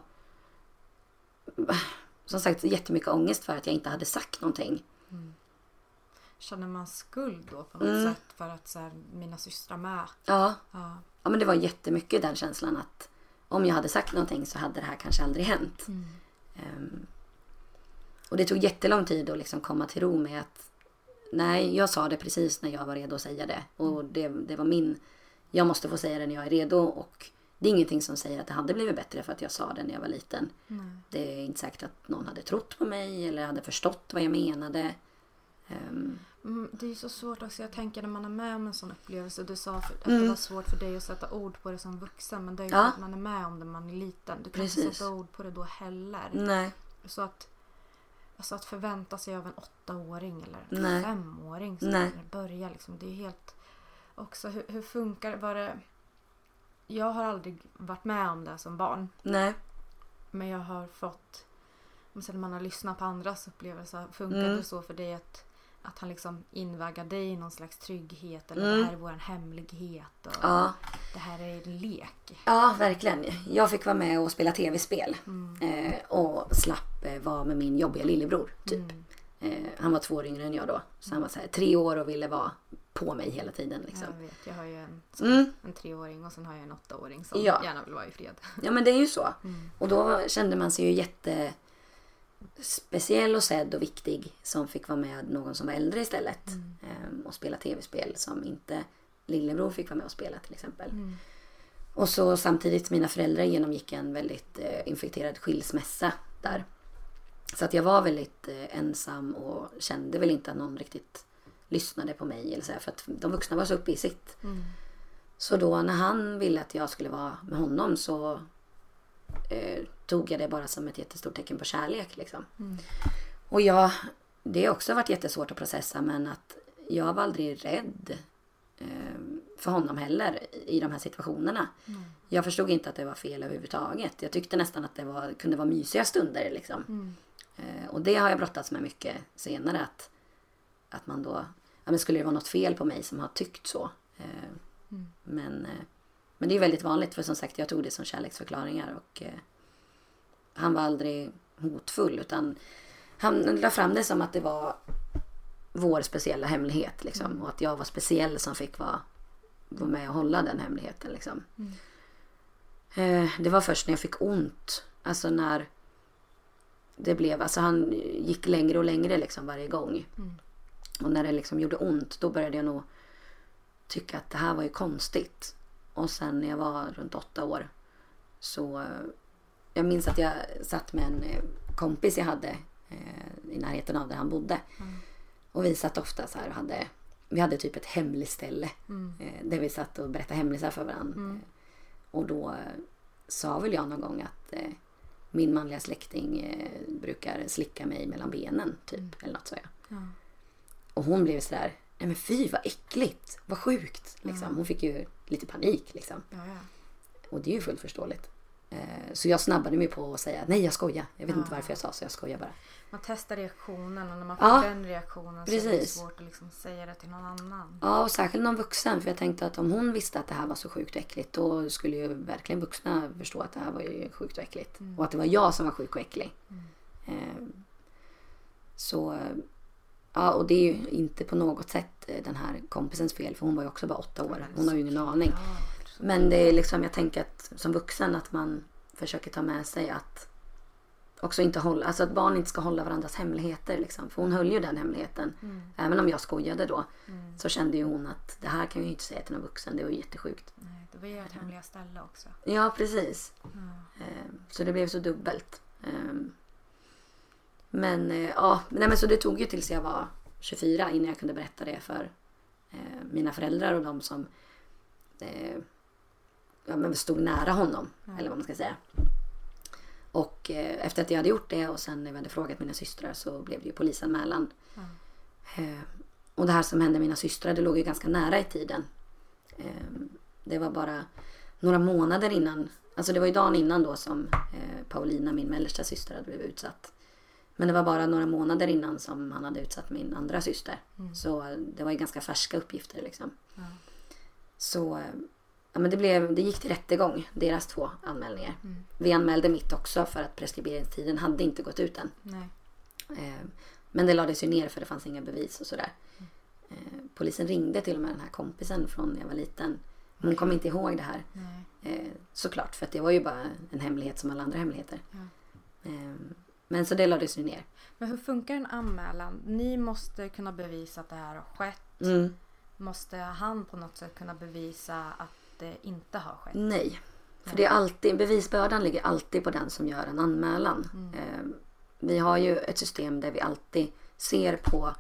som sagt jättemycket ångest för att jag inte hade sagt någonting. Känner man skuld då på något sätt för att så här, mina systrar med? Ja, men det var jättemycket den känslan att om jag hade sagt någonting så hade det här kanske aldrig hänt. Och det tog jättelång tid att liksom komma till ro med att nej, jag sa det precis när jag var redo att säga det. Och det var jag måste få säga det när jag är redo, och Det är ingenting som säger att det hade blivit bättre för att jag sa det när jag var liten. Nej. Det är inte säkert att någon hade trott på mig eller hade förstått vad jag menade. Det är ju så svårt också. Jag tänker när man är med om en sån upplevelse. Du sa att det var svårt för dig att sätta ord på det som vuxen. Men det är ju för att man är med om det man är liten. Du kan inte sätta ord på det då heller. Nej. Så att förvänta sig av en 8-åring eller en 5-åring som börjar liksom. Det är helt... Också hur funkar det? Jag har aldrig varit med om det som barn. Nej. Men jag har fått... När man har lyssnat på andras upplevelser. Funkar det så för dig att han liksom invägar dig i någon slags trygghet? Eller det här är vår hemlighet. Och det här är en lek. Ja, verkligen. Jag fick vara med och spela tv-spel. Och slapp vara med min jobbiga lillebror, typ. Han var 2 år yngre än jag då. Så han var så här 3 år och ville vara på mig hela tiden. Liksom. Jag vet, jag har ju en 3-åring och sen har jag en 8-åring som gärna vill vara i fred. Ja, men det är ju så. Och då kände man sig ju speciell och sedd och viktig som fick vara med någon som var äldre istället. Och spela tv-spel som inte lillebror fick vara med och spela till exempel. Och så samtidigt mina föräldrar genomgick en väldigt infekterad skilsmässa där. Så att jag var väldigt ensam och kände väl inte att någon riktigt lyssnade på mig. Eller så här, för att de vuxna var så uppe i sitt. Så då när han ville att jag skulle vara med honom så tog jag det bara som ett jättestort tecken på kärlek. Liksom. Och det har också varit jättesvårt att processa, men att jag var aldrig rädd för honom heller i de här situationerna. Jag förstod inte att det var fel överhuvudtaget. Jag tyckte nästan att det kunde vara mysiga stunder. Liksom. Och det har jag brottats med mycket senare. Att man då... Ja, men skulle det vara något fel på mig som har tyckt så? Men det är väldigt vanligt. För som sagt, jag tog det som kärleksförklaringar. Och han var aldrig hotfull. Utan han la fram det som att det var vår speciella hemlighet. Liksom, och att jag var speciell som fick vara med och hålla den hemligheten. Liksom. Det var först när jag fick ont. Alltså när det blev... Alltså han gick längre och längre liksom varje gång. Och när det liksom gjorde ont, då började jag nog tycka att det här var ju konstigt. Och sen när jag var runt 8 år så... Jag minns att jag satt med en kompis jag hade i närheten av där han bodde. Och vi satt ofta så här vi hade typ ett hemligt ställe. Där vi satt och berättade hemlisar för varandra. Och då sa väl jag någon gång att min manliga släkting brukar slicka mig mellan benen typ. Eller något så jag. Och hon blev så där, nej men fy vad äckligt, vad sjukt. Liksom. Hon fick ju lite panik liksom. Och det är ju fullt förståeligt. Så jag snabbade mig på att säga nej jag skojar. Jag vet inte varför jag sa så, jag skojar bara. Man testar reaktionen och när man får den reaktionen så är det svårt att liksom säga det till någon annan. Ja, och särskilt någon vuxen. För jag tänkte att om hon visste att det här var så sjukt och äckligt, då skulle ju verkligen vuxna förstå att det här var ju sjukt och äckligt. Och att det var jag som var sjuk och äcklig. Så... Ja, och det är ju inte på något sätt den här kompisens fel. För hon var ju också bara 8 år. Hon har ju ingen aning. Men det är liksom, jag tänker att som vuxen att man försöker ta med sig att också inte hålla, alltså att barn inte ska hålla varandras hemligheter liksom. För hon höll ju den hemligheten. Även om jag skojade då så kände ju hon att det här kan jag ju inte säga till någon vuxen. Det var jättesjukt. Nej, det var ju ett hemliga ställe också. Ja, precis. Så det blev så dubbelt. Men så det tog ju tills jag var 24 innan jag kunde berätta det för mina föräldrar och de som stod nära honom, eller vad man ska säga. Och efter att jag hade gjort det och sen när vi hade frågat mina systrar så blev det ju polisanmälan. Och det här som hände mina systrar, det låg ju ganska nära i tiden. Det var bara några månader innan, alltså det var ju dagen innan då som Paulina, min mellersta syster, hade blivit utsatt. Men det var bara några månader innan som han hade utsatt min andra syster. Så det var ju ganska färska uppgifter liksom. Så men det gick till rättegång, deras 2 anmälningar. Vi anmälde mitt också för att preskriberingstiden hade inte gått ut än. Men det lades ju ner för det fanns inga bevis och sådär. Polisen ringde till och med den här kompisen från när jag var liten. Hon kom inte ihåg det här. Såklart, för att det var ju bara en hemlighet som alla andra hemligheter. Men så det lades ju ner. Men hur funkar en anmälan? Ni måste kunna bevisa att det här har skett. Mm. Måste han på något sätt kunna bevisa att det inte har skett? Nej. För det är alltid, bevisbördan ligger alltid på den som gör en anmälan. Vi har ju ett system där vi alltid ser på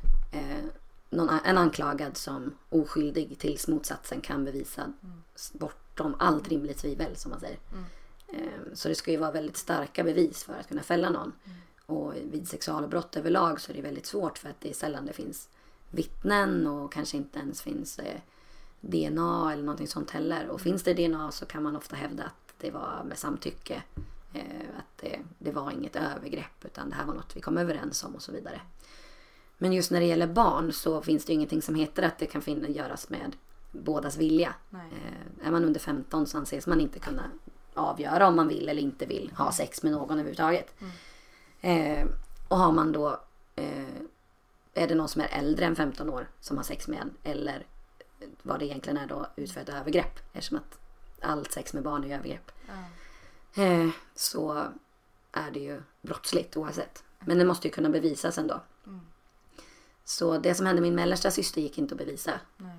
en anklagad som oskyldig tills motsatsen kan bevisa bortom allt rimligt tvivel, som man säger. Så det ska ju vara väldigt starka bevis för att kunna fälla någon. Och vid sexualbrott överlag så är det väldigt svårt, för att det är sällan det finns vittnen och kanske inte ens finns DNA eller någonting sånt heller. Och finns det DNA så kan man ofta hävda att det var med samtycke, att det var inget övergrepp, utan det här var något vi kom överens om och så vidare. Men just när det gäller barn så finns det ingenting som heter att det kan göras med bådas vilja. Är man under 15 så anses man inte kunna avgöra om man vill eller inte vill ha sex med någon överhuvudtaget. Och har man då är det någon som är äldre än 15 år som har sex med en, eller vad det egentligen är då, utför ett övergrepp, eftersom att allt sex med barn är övergrepp, så är det ju brottsligt oavsett. Men det måste ju kunna bevisas ändå. Så det som hände min mellersta syster gick inte att bevisa.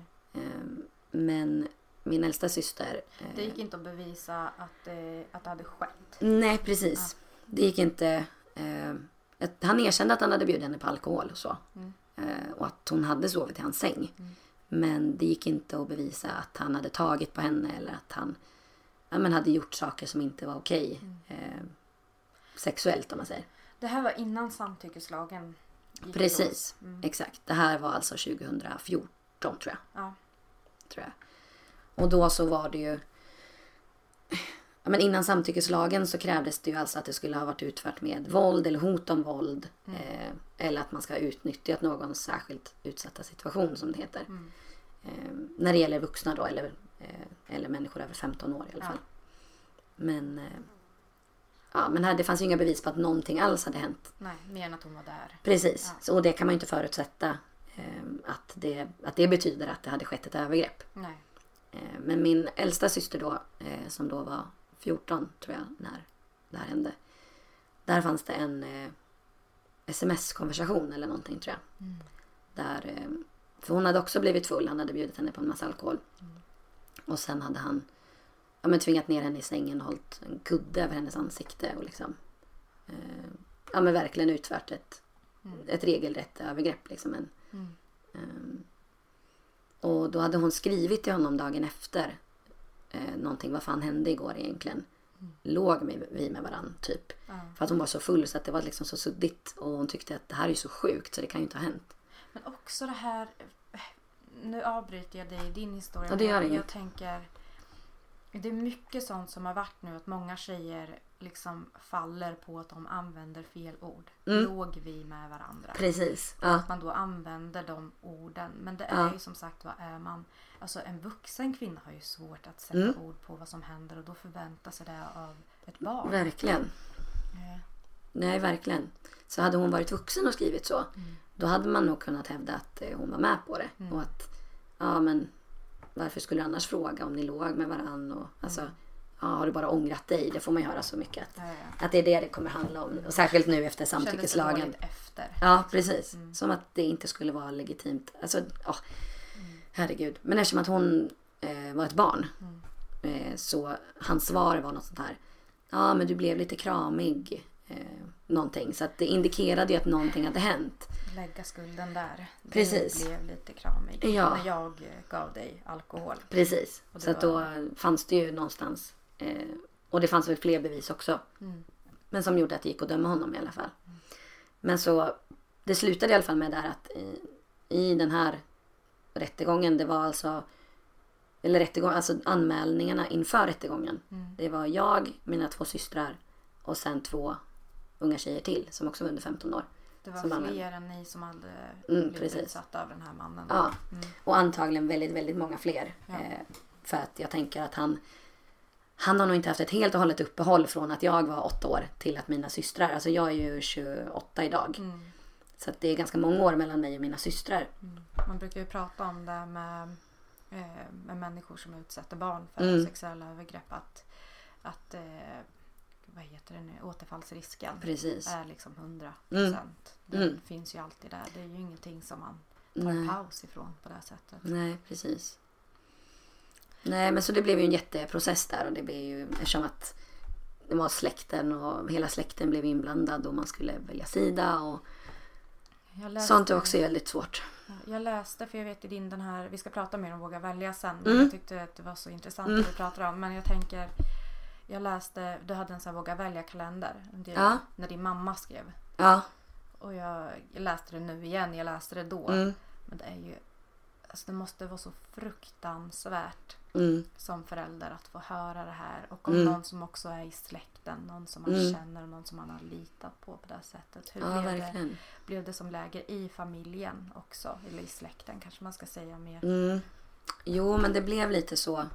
Men min äldsta syster... Det gick inte att bevisa att det hade skett. Nej, precis. Det gick inte... Han erkände att han hade bjudit henne på alkohol och så. Och att hon hade sovit i hans säng. Men det gick inte att bevisa att han hade tagit på henne, eller att han hade gjort saker som inte var okej. Sexuellt, om man säger. Det här var innan samtyckeslagen gick. Precis, exakt. Det här var alltså 2014, tror jag. Ja. Tror jag. Och då så var det ju... Men innan samtyckeslagen så krävdes det ju alltså att det skulle ha varit utfört med våld eller hot om våld. Eller att man ska ha utnyttjat någons särskilt utsatta situation, som det heter. När det gäller vuxna då, eller människor över 15 år i alla fall. Men här, det fanns ju inga bevis på att någonting alls hade hänt. Nej, mer än att hon var där. Precis, och det kan man ju inte förutsätta att det betyder att det hade skett ett övergrepp. Nej. Men min äldsta syster då, som då var 14 tror jag när det här hände. Där fanns det en sms-konversation eller någonting, tror jag. Där, för hon hade också blivit full. Han hade bjudit henne på en massa alkohol. Och sen hade han tvingat ner henne i sängen och hållit en kudde över hennes ansikte. Och liksom, verkligen utfört ett regelrätt övergrepp. Liksom. Och då hade hon skrivit till honom dagen efter någonting, vad fan hände igår egentligen. Låg vi med varann typ. För att hon var så full så att det var liksom så suddigt. Och hon tyckte att det här är så sjukt så det kan ju inte ha hänt. Men också det här, nu avbryter jag dig i din historia. Ja, det gör inget. Jag tänker, det är mycket sånt som har varit nu, att många tjejer liksom faller på att de använder fel ord. Låg vi med varandra. Precis. Ja. Att man då använder de orden. Men det är ju som sagt, vad är man? Alltså en vuxen kvinna har ju svårt att sätta ord på vad som händer, och då förväntar sig det av ett barn. Verkligen. Nej, verkligen. Så hade hon varit vuxen och skrivit så, då hade man nog kunnat hävda att hon var med på det. Och att, men varför skulle du annars fråga om ni låg med varann? Och, alltså, har du bara ångrat dig? Det får man ju höra så mycket. Att det är det kommer handla om. Och särskilt nu efter samtyckeslagen. Kändes det efter. Ja, precis. Som att det inte skulle vara legitimt. Alltså, herregud. Men eftersom att hon var ett barn, så hans svar var något sånt här. Ja, men du blev lite kramig. Någonting. Så att det indikerade ju att någonting hade hänt. Lägga skulden där. Precis. Du blev lite kramig när jag gav dig alkohol. Precis. Så att då fanns det ju någonstans. Och det fanns väl fler bevis också. Men som gjorde att det gick att döma honom i alla fall. Men så det slutade i alla fall med där att i den här rättegången, det var alltså anmälningarna inför rättegången. Det var jag, mina 2 systrar och sen 2 unga tjejer till som också var under 15 år. Det var fler än ni som hade blivit utsatta av den här mannen. Ja, och antagligen väldigt, väldigt många fler. För att jag tänker att han har nog inte haft ett helt och hållet uppehåll från att jag var 8 år till att mina systrar, alltså jag är ju 28 idag. Så att det är ganska många år mellan mig och mina systrar. Man brukar ju prata om det med människor som utsätter barn för sexuella övergrepp, att vad heter det nu, återfallsrisken är liksom 100%. Den finns ju alltid där. Det är ju ingenting som man tar paus ifrån på det här sättet. Nej, precis. Nej, men så det blev ju en jätteprocess där. Och det blev ju, eftersom att det var släkten och hela släkten blev inblandad och man skulle välja sida. Och sånt är också väldigt svårt. Jag läste, för jag vet i din den här, vi ska prata mer om Våga välja sen. Men jag tyckte att det var så intressant att vi pratade om. Men jag tänker, jag läste, du hade en sån här Våga välja-kalender. När din mamma skrev. Ja. Och jag läste det nu igen, jag läste det då. Men det är ju, alltså det måste vara så fruktansvärt som förälder att få höra det här. Och om någon som också är i släkten, någon som man känner och någon som man har litat på det sättet. Hur blev det som läger i familjen också? Eller i släkten kanske man ska säga mer. Jo, men det blev lite så.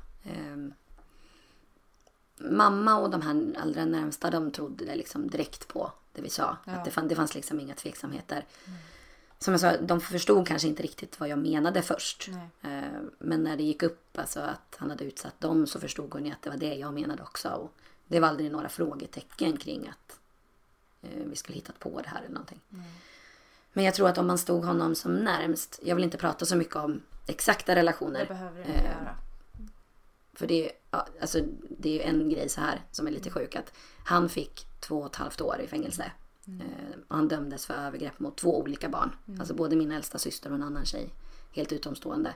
Mamma och de här allra närmsta, de trodde det liksom direkt på det vi sa. Ja. Att det fanns liksom inga tveksamheter. Som jag sa, de förstod kanske inte riktigt vad jag menade först. Men när det gick upp alltså, att han hade utsatt dem, så förstod hon att det var det jag menade också. Och det var aldrig några frågetecken kring att vi skulle hittat på det här eller någonting. Men jag tror att om man stod honom som närmst, jag vill inte prata så mycket om exakta relationer. Det behöver du inte göra. För det är ju en grej så här som är lite sjuk, att han fick 2,5 år i fängelse. Och han dömdes för övergrepp mot 2 olika barn. Alltså både min äldsta syster och en annan tjej. Helt utomstående.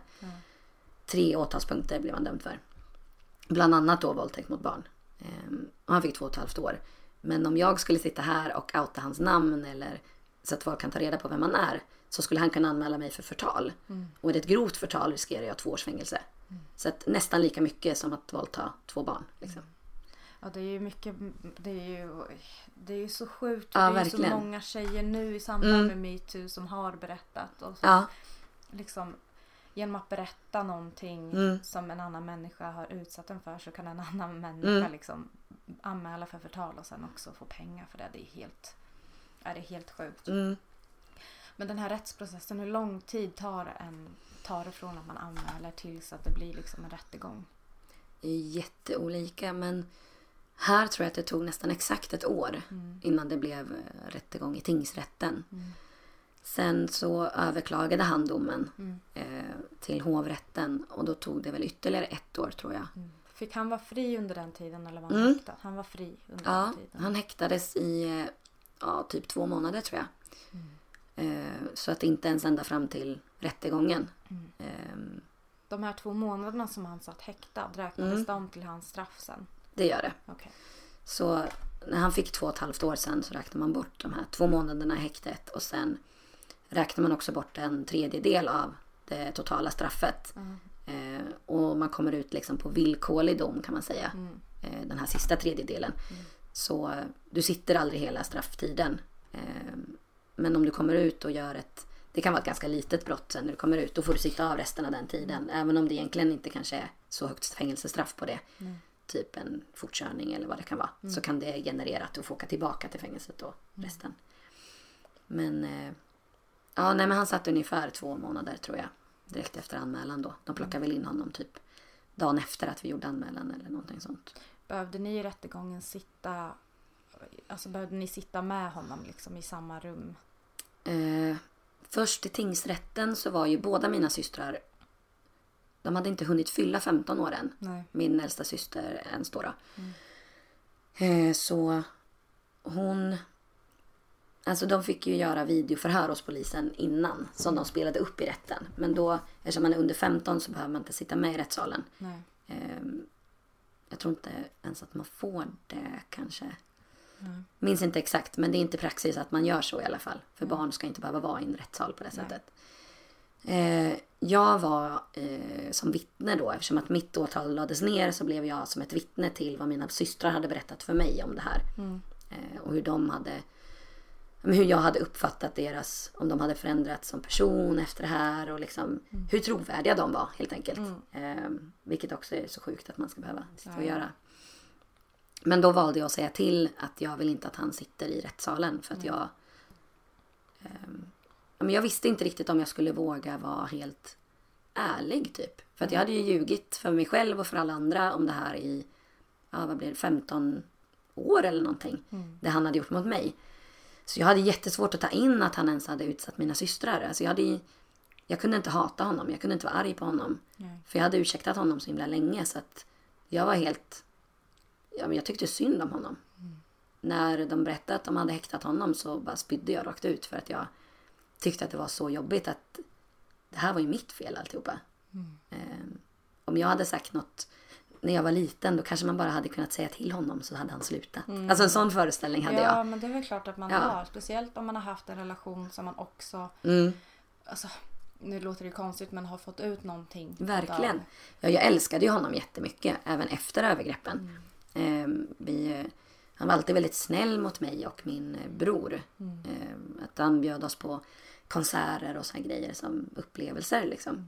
3 åtalspunkter blev han dömd för. Bland annat då våldtäkt mot barn. Och han fick 2,5 år. Men om jag skulle sitta här och outa hans namn, eller så att folk kan ta reda på vem han är, så skulle han kunna anmäla mig för förtal. Och är det ett grovt förtal riskerar jag 2 års fängelse. Så att nästan lika mycket som att våldta 2 barn. Liksom. Ja, det är ju mycket, det är ju så sjukt. Ja, det är verkligen. så många tjejer nu i samband med MeToo som har berättat. Och så, liksom, genom att berätta någonting som en annan människa har utsatt den för, så kan en annan människa liksom anmäla för förtal och sen också få pengar för det. Det är helt sjukt. Men den här rättsprocessen, hur lång tid tar det från att man anmäler tills att det blir liksom en rättegång? Jätteolika, men här tror jag att det tog nästan exakt 1 år innan det blev rättegång i tingsrätten. Sen så överklagade han domen till hovrätten, och då tog det väl ytterligare 1 år tror jag. Fick han vara fri under den tiden eller var han häktad? Han var fri under den tiden. Ja, han häktades i typ 2 månader tror jag. Så att inte ens ända fram till rättegången. De här 2 månaderna som han satt häktad, räknades de till hans straff sen? Det gör det. Okay. Så när han fick 2,5 år sen, så räknar man bort de här 2 månaderna i häktet. Och sen räknar man också bort en 1/3 av det totala straffet. Och man kommer ut liksom på villkorlig dom, kan man säga. Den här sista 1/3. Så du sitter aldrig hela strafftiden. Men om du kommer ut och gör det kan vara ett ganska litet brott sen när du kommer ut, då får du sitta av resten av den tiden. Även om det egentligen inte kanske är så högt fängelsestraff på det. Typ en fortkörning eller vad det kan vara. Så kan det generera att du får åka tillbaka till fängelset och resten. Men men han satt ungefär 2 månader tror jag. Direkt efter anmälan då. De plockade väl in honom typ dagen efter att vi gjorde anmälan eller någonting sånt. Behövde ni i rättegången behövde ni sitta med honom liksom i samma rum? Först i tingsrätten så var ju båda mina systrar, de hade inte hunnit fylla 15 år än. Nej. Min äldsta syster ens då. Så hon, alltså de fick ju göra videoförhör hos polisen innan, som de spelade upp i rätten. Men då, eftersom man är under 15 så behöver man inte sitta med i rättssalen. Nej. Jag tror inte ens att man får det kanske. Minns inte exakt, men det är inte praxis att man gör så i alla fall. För barn ska inte behöva vara i en rättssal på det sättet. Jag var som vittne då, eftersom att mitt åtal lades ner, så blev jag som ett vittne till vad mina systrar hade berättat för mig om det här. Och hur jag hade uppfattat deras, om de hade förändrats som person efter det här, och liksom hur trovärdiga de var helt enkelt. Vilket också är så sjukt att man ska behöva sitta och göra. Men då valde jag att säga till att jag vill inte att han sitter i rättssalen, för att jag visste inte riktigt om jag skulle våga vara helt ärlig typ. För att jag hade ju ljugit för mig själv och för alla andra om det här i 15 år eller någonting. Det han hade gjort mot mig. Så jag hade jättesvårt att ta in att han ens hade utsatt mina systrar. Alltså jag hade jag kunde inte hata honom. Jag kunde inte vara arg på honom. Nej. För jag hade ursäktat honom så himla länge. Så att jag var helt... Ja, men jag tyckte synd om honom. När de berättade att de hade häktat honom så bara spydde jag rakt ut. För att jag tyckte att det var så jobbigt att det här var ju mitt fel alltihopa. Om jag hade sagt något när jag var liten, då kanske man bara hade kunnat säga till honom så hade han slutat. Alltså en sån föreställning hade jag. Ja, men det är väl klart att man har. Speciellt om man har haft en relation som man också... Alltså, nu låter det konstigt men har fått ut någonting. Verkligen. Ja, jag älskade ju honom jättemycket. Även efter övergreppen. Han var alltid väldigt snäll mot mig och min bror. Att han bjöd oss på konserter och såna grejer som upplevelser liksom.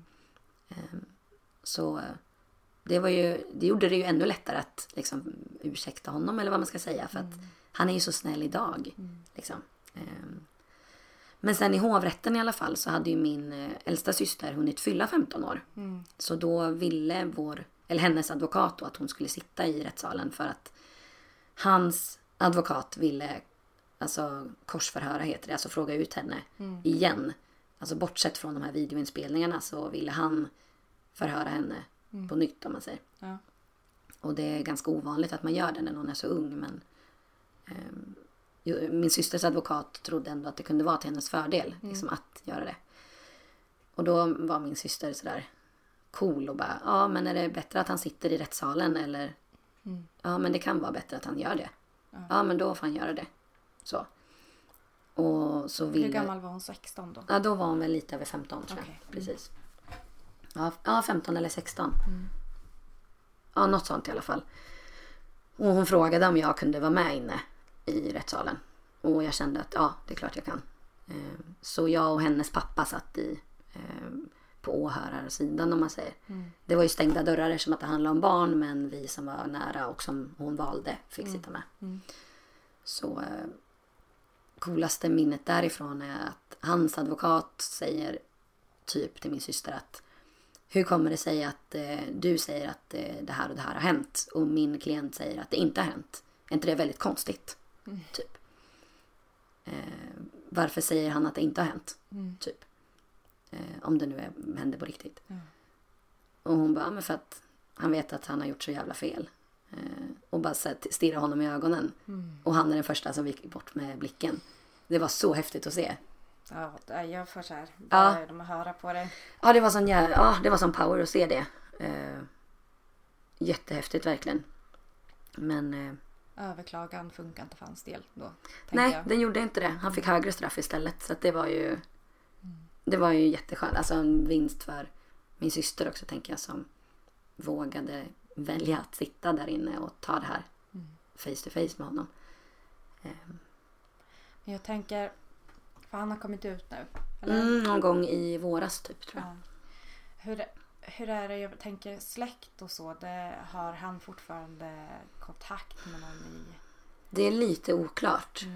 Så det gjorde det ju ännu lättare att liksom ursäkta honom eller vad man ska säga. För att han är ju så snäll idag. Liksom. Men sen i hovrätten i alla fall så hade ju min äldsta syster hunnit fylla 15 år. Så då ville hennes advokat då att hon skulle sitta i rättssalen för att hans advokat ville alltså korsförhöra heter det, alltså fråga ut henne igen. Alltså bortsett från de här videoinspelningarna så ville han förhöra henne på nytt om man säger. Ja. Och det är ganska ovanligt att man gör det när någon är så ung men min systers advokat trodde ändå att det kunde vara till hennes fördel liksom, att göra det. Och då var min syster sådär cool och bara, ja men är det bättre att han sitter i rättssalen eller ja men det kan vara bättre att han gör det. Ja men då får han göra det. Så. Och så Hur gammal var hon? 16 då? Ja då var hon väl lite över 15 tror jag. Precis. Ja 15 eller 16. Ja något sånt i alla fall. Och hon frågade om jag kunde vara med inne i rättssalen. Och jag kände att ja, det är klart jag kan. Så jag och hennes pappa satt på åhörarsidan om man säger. Det var ju stängda dörrar som att det handlade om barn men vi som var nära och som hon valde fick sitta med. Så coolaste minnet därifrån är att hans advokat säger typ till min syster att hur kommer det sig att du säger att det här och det här har hänt och min klient säger att det inte har hänt? Är inte det väldigt konstigt? Typ. Varför säger han att det inte har hänt? Typ. Om det nu händer på riktigt. Och hon bara, men för att han vet att han har gjort så jävla fel. Och bara stirrar honom i ögonen. Och han är den första som gick bort med blicken. Det var så häftigt att se. Ja, jag får så här. Bara de höra på det. Ja, det var sån power att se det. Jättehäftigt verkligen. Men... Överklagan funkar inte för hans del då. Nej, den gjorde inte det. Han fick högre straff istället. Så att det var ju... Det var ju jätteskönt. Alltså en vinst för min syster också tänker jag. Som vågade välja att sitta där inne och ta det här face to face med honom. Men jag tänker... För han har kommit ut nu. Eller? Någon gång i våras typ tror jag. Ja. Hur är det, jag tänker släkt och så, har han fortfarande kontakt med någon i... Det är lite oklart.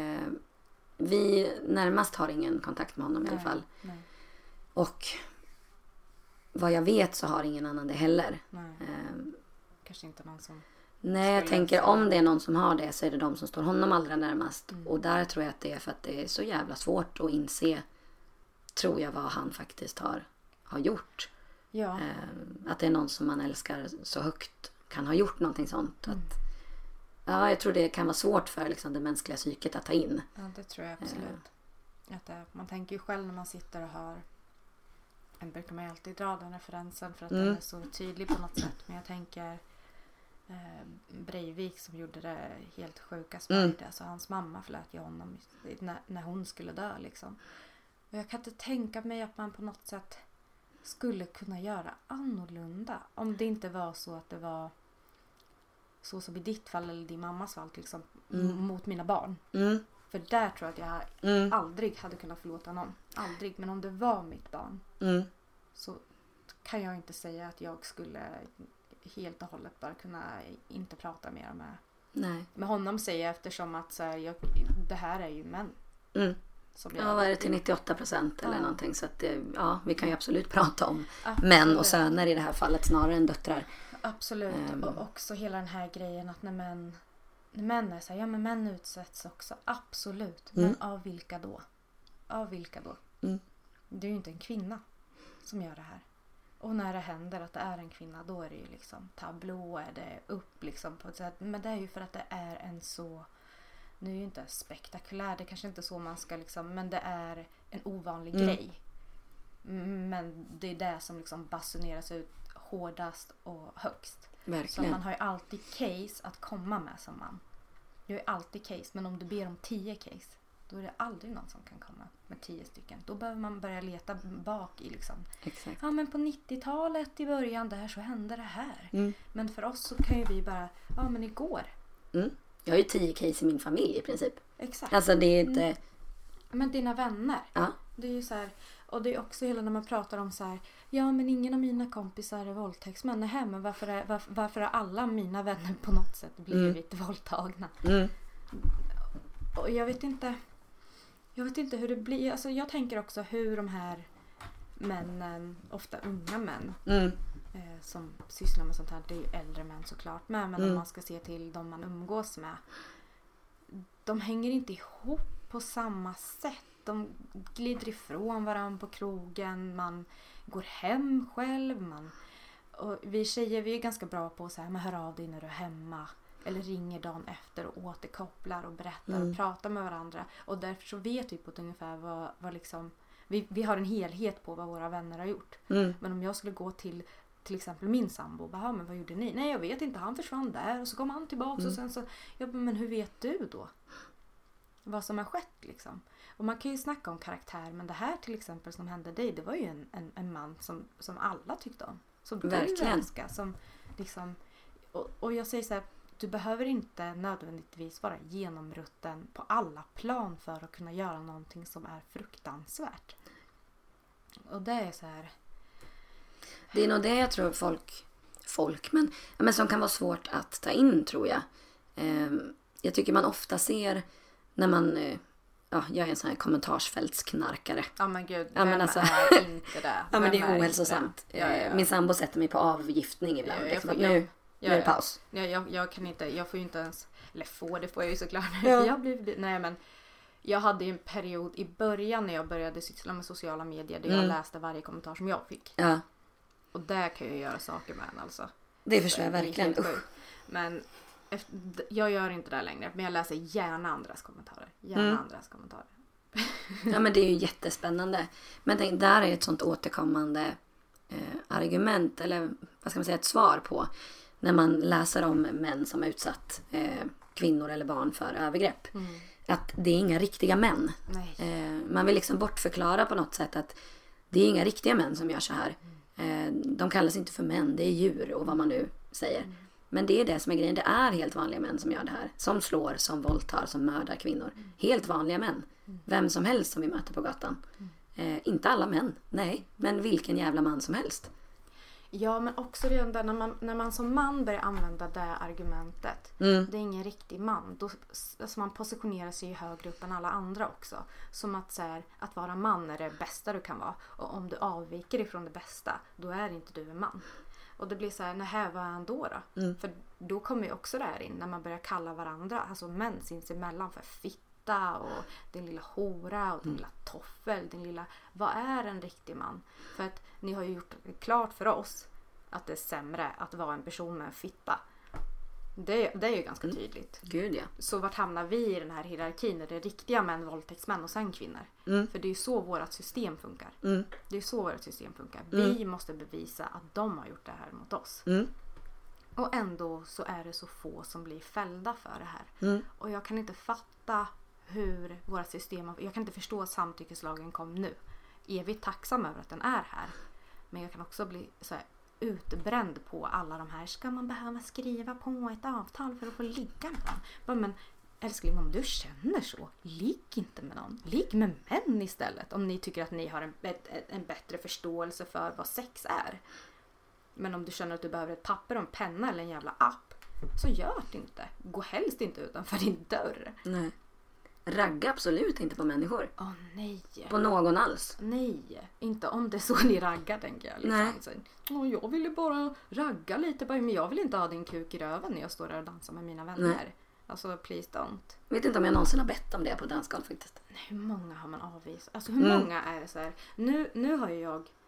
Vi närmast har ingen kontakt med honom i alla fall. Nej. Och vad jag vet så har ingen annan det heller. Kanske inte någon som... Nej, jag tänker om det är någon som har det så är det de som står honom allra närmast. Och där tror jag att det är för att det är så jävla svårt att inse, tror jag, vad han faktiskt har gjort. Ja. Att det är någon som man älskar så högt kan ha gjort någonting sånt. Ja, jag tror det kan vara svårt för liksom, det mänskliga psyket att ta in. Ja, det tror jag absolut. Man tänker ju själv när man sitter och hör... Jag brukar man alltid dra den referensen för att den är så tydlig på något sätt. Men jag tänker... Breivik som gjorde det helt sjuka spärrade. Alltså hans mamma förlät ju honom när hon skulle dö liksom. Och jag kan inte tänka mig att man på något sätt skulle kunna göra annorlunda. Om det inte var så att det var så som i ditt fall eller din mammas fall liksom, mot mina barn. För där tror jag att jag aldrig hade kunnat förlåta någon. Aldrig. Men om det var mitt barn så kan jag inte säga att jag skulle helt och hållet bara kunna inte prata mer med honom, säger jag, eftersom att så här, det här är ju män. Som vad är det till 98% eller någonting, så att vi kan ju absolut prata om män och söner i det här fallet snarare än döttrar. Absolut. Och också hela den här grejen att när män är så här, ja men män utsätts också, absolut. Men av vilka då? Det är ju inte en kvinna. som gör det här. Och när det händer att det är en kvinna, då är det ju liksom tablå, är det upp liksom på ett sätt. Men det är ju för att det är en så, nu är ju inte spektakulär, det är kanske inte så man ska liksom, men det är en ovanlig grej. Men det är det som liksom basuneras ut hårdast och högst. Verkligen. Så man har ju alltid case att komma med som man. Det är ju alltid case, men om du ber om 10 case, då är det aldrig någon som kan komma med 10 stycken. Då behöver man börja leta bak i liksom. Exakt. Ja, men på 90-talet i början där så hände det här. Men för oss så kan ju vi bara, ja men igår. Jag har ju 10 case i min familj i princip. Exakt. Alltså det är inte... Men dina vänner. Ja. Det är ju så här, och det är också hela när man pratar om så här, ja men ingen av mina kompisar är våldtäktsmän. Nej, men varför har alla mina vänner på något sätt blivit våldtagna? Och jag vet inte hur det blir. Alltså jag tänker också hur de här männen, ofta unga män som sysslar med sånt här, det är ju äldre män såklart med, men om man ska se till de man umgås med, de hänger inte ihop på samma sätt. De glider ifrån varandra på krogen, man går hem själv, och vi tjejer, vi är ganska bra på att säga, men hör av dig när du är hemma, eller ringer dagen efter och återkopplar och berättar och pratar med varandra, och därför så vet vi på ett ungefär vad liksom, vi har en helhet på vad våra vänner har gjort. Men om jag skulle gå till exempel min sambo, bara, men vad gjorde ni? Nej, jag vet inte, han försvann där och så kom han tillbaka och sen så, men hur vet du då vad som har skett liksom? Och man kan ju snacka om karaktär, men det här till exempel som hände dig, det var ju en man som alla tyckte om. Som du älskar, som liksom, och jag säger så här, du behöver inte nödvändigtvis vara genomrutten på alla plan för att kunna göra någonting som är fruktansvärt. Och det är så här. Det är nog det jag tror folk men som kan vara svårt att ta in, tror jag. Jag tycker man ofta ser när man... jag är en sån här kommentarsfältsknarkare. Ja men gud, ja, men alltså, är inte det? Ja men det är ohälsosamt. Ja. Min sambo sätter mig på avgiftning ibland. Nu är det paus. Jag kan inte, jag får ju inte ens, eller det får jag ju såklart. Ja. Jag hade ju en period i början när jag började syssla med sociala medier där jag läste varje kommentar som jag fick. Ja. Och där kan jag göra saker med en alltså. Det förstår jag verkligen. Men jag gör inte det längre. Men jag läser gärna andras kommentarer. Ja men det är ju jättespännande. Men tänk, där är ett sånt återkommande argument. Eller vad ska man säga, ett svar på. När man läser om män som har utsatt kvinnor eller barn för övergrepp. Att det är inga riktiga män. Man vill liksom bortförklara på något sätt att det är inga riktiga män som gör så här. De kallas inte för män, det är djur och vad man nu säger. Men det är det som är grejen, det är helt vanliga män som gör det här. Som slår, som våldtar, som mördar kvinnor. Helt vanliga män. Vem som helst som vi möter på gatan. Inte alla män, nej. Men vilken jävla man som helst. Ja, men också redan där när man som man börjar använda det argumentet. Det är ingen riktig man. Då, alltså man positionerar sig ju högre upp än alla andra också. Som att, så här, att vara man är det bästa du kan vara. Och om du avviker ifrån det bästa, då är inte du en man. Och det blir så här, nej, vad är han då? För då kommer ju också det här in när man börjar kalla varandra, alltså män sinsemellan, för fitta och din lilla hora och din lilla toffel, din lilla, vad är en riktig man? För att ni har ju gjort klart för oss att det är sämre att vara en person med en fitta. Det är ju ganska tydligt. Gud ja. Så vart hamnar vi i den här hierarkin när det är riktiga män, våldtäktsmän och sen kvinnor? För det är ju så vårt system funkar. Det är så vårt system funkar. Vi måste bevisa att de har gjort det här mot oss. Och ändå så är det så få som blir fällda för det här. Och jag kan inte fatta hur våra system... Jag kan inte förstå att samtyckeslagen kom nu. Evigt tacksam över att den är här. Men jag kan också bli så här utbränd på alla de här. Ska man behöva skriva på ett avtal för att få ligga med någon? Men älskling, om du känner så, ligg inte med någon. Ligg med män istället. Om ni tycker att ni har en bättre förståelse för vad sex är. Men om du känner att du behöver ett papper och en penna eller en jävla app, så gör det inte. Gå helst inte utanför din dörr. Nej. Ragga absolut inte på människor. Nej. På någon alls. Nej. Inte om det är så ni raggar, tänker jag. Liksom. Nej. Jag ville bara ragga lite. Men jag vill inte ha din kuk i röven när jag står där och dansar med mina vänner. Nej. Alltså, please don't. Jag vet inte om jag någonsin har bett om det på dansgolv faktiskt. Nej, hur många har man avvisat? Alltså, hur många är det så här? Nu har ju jag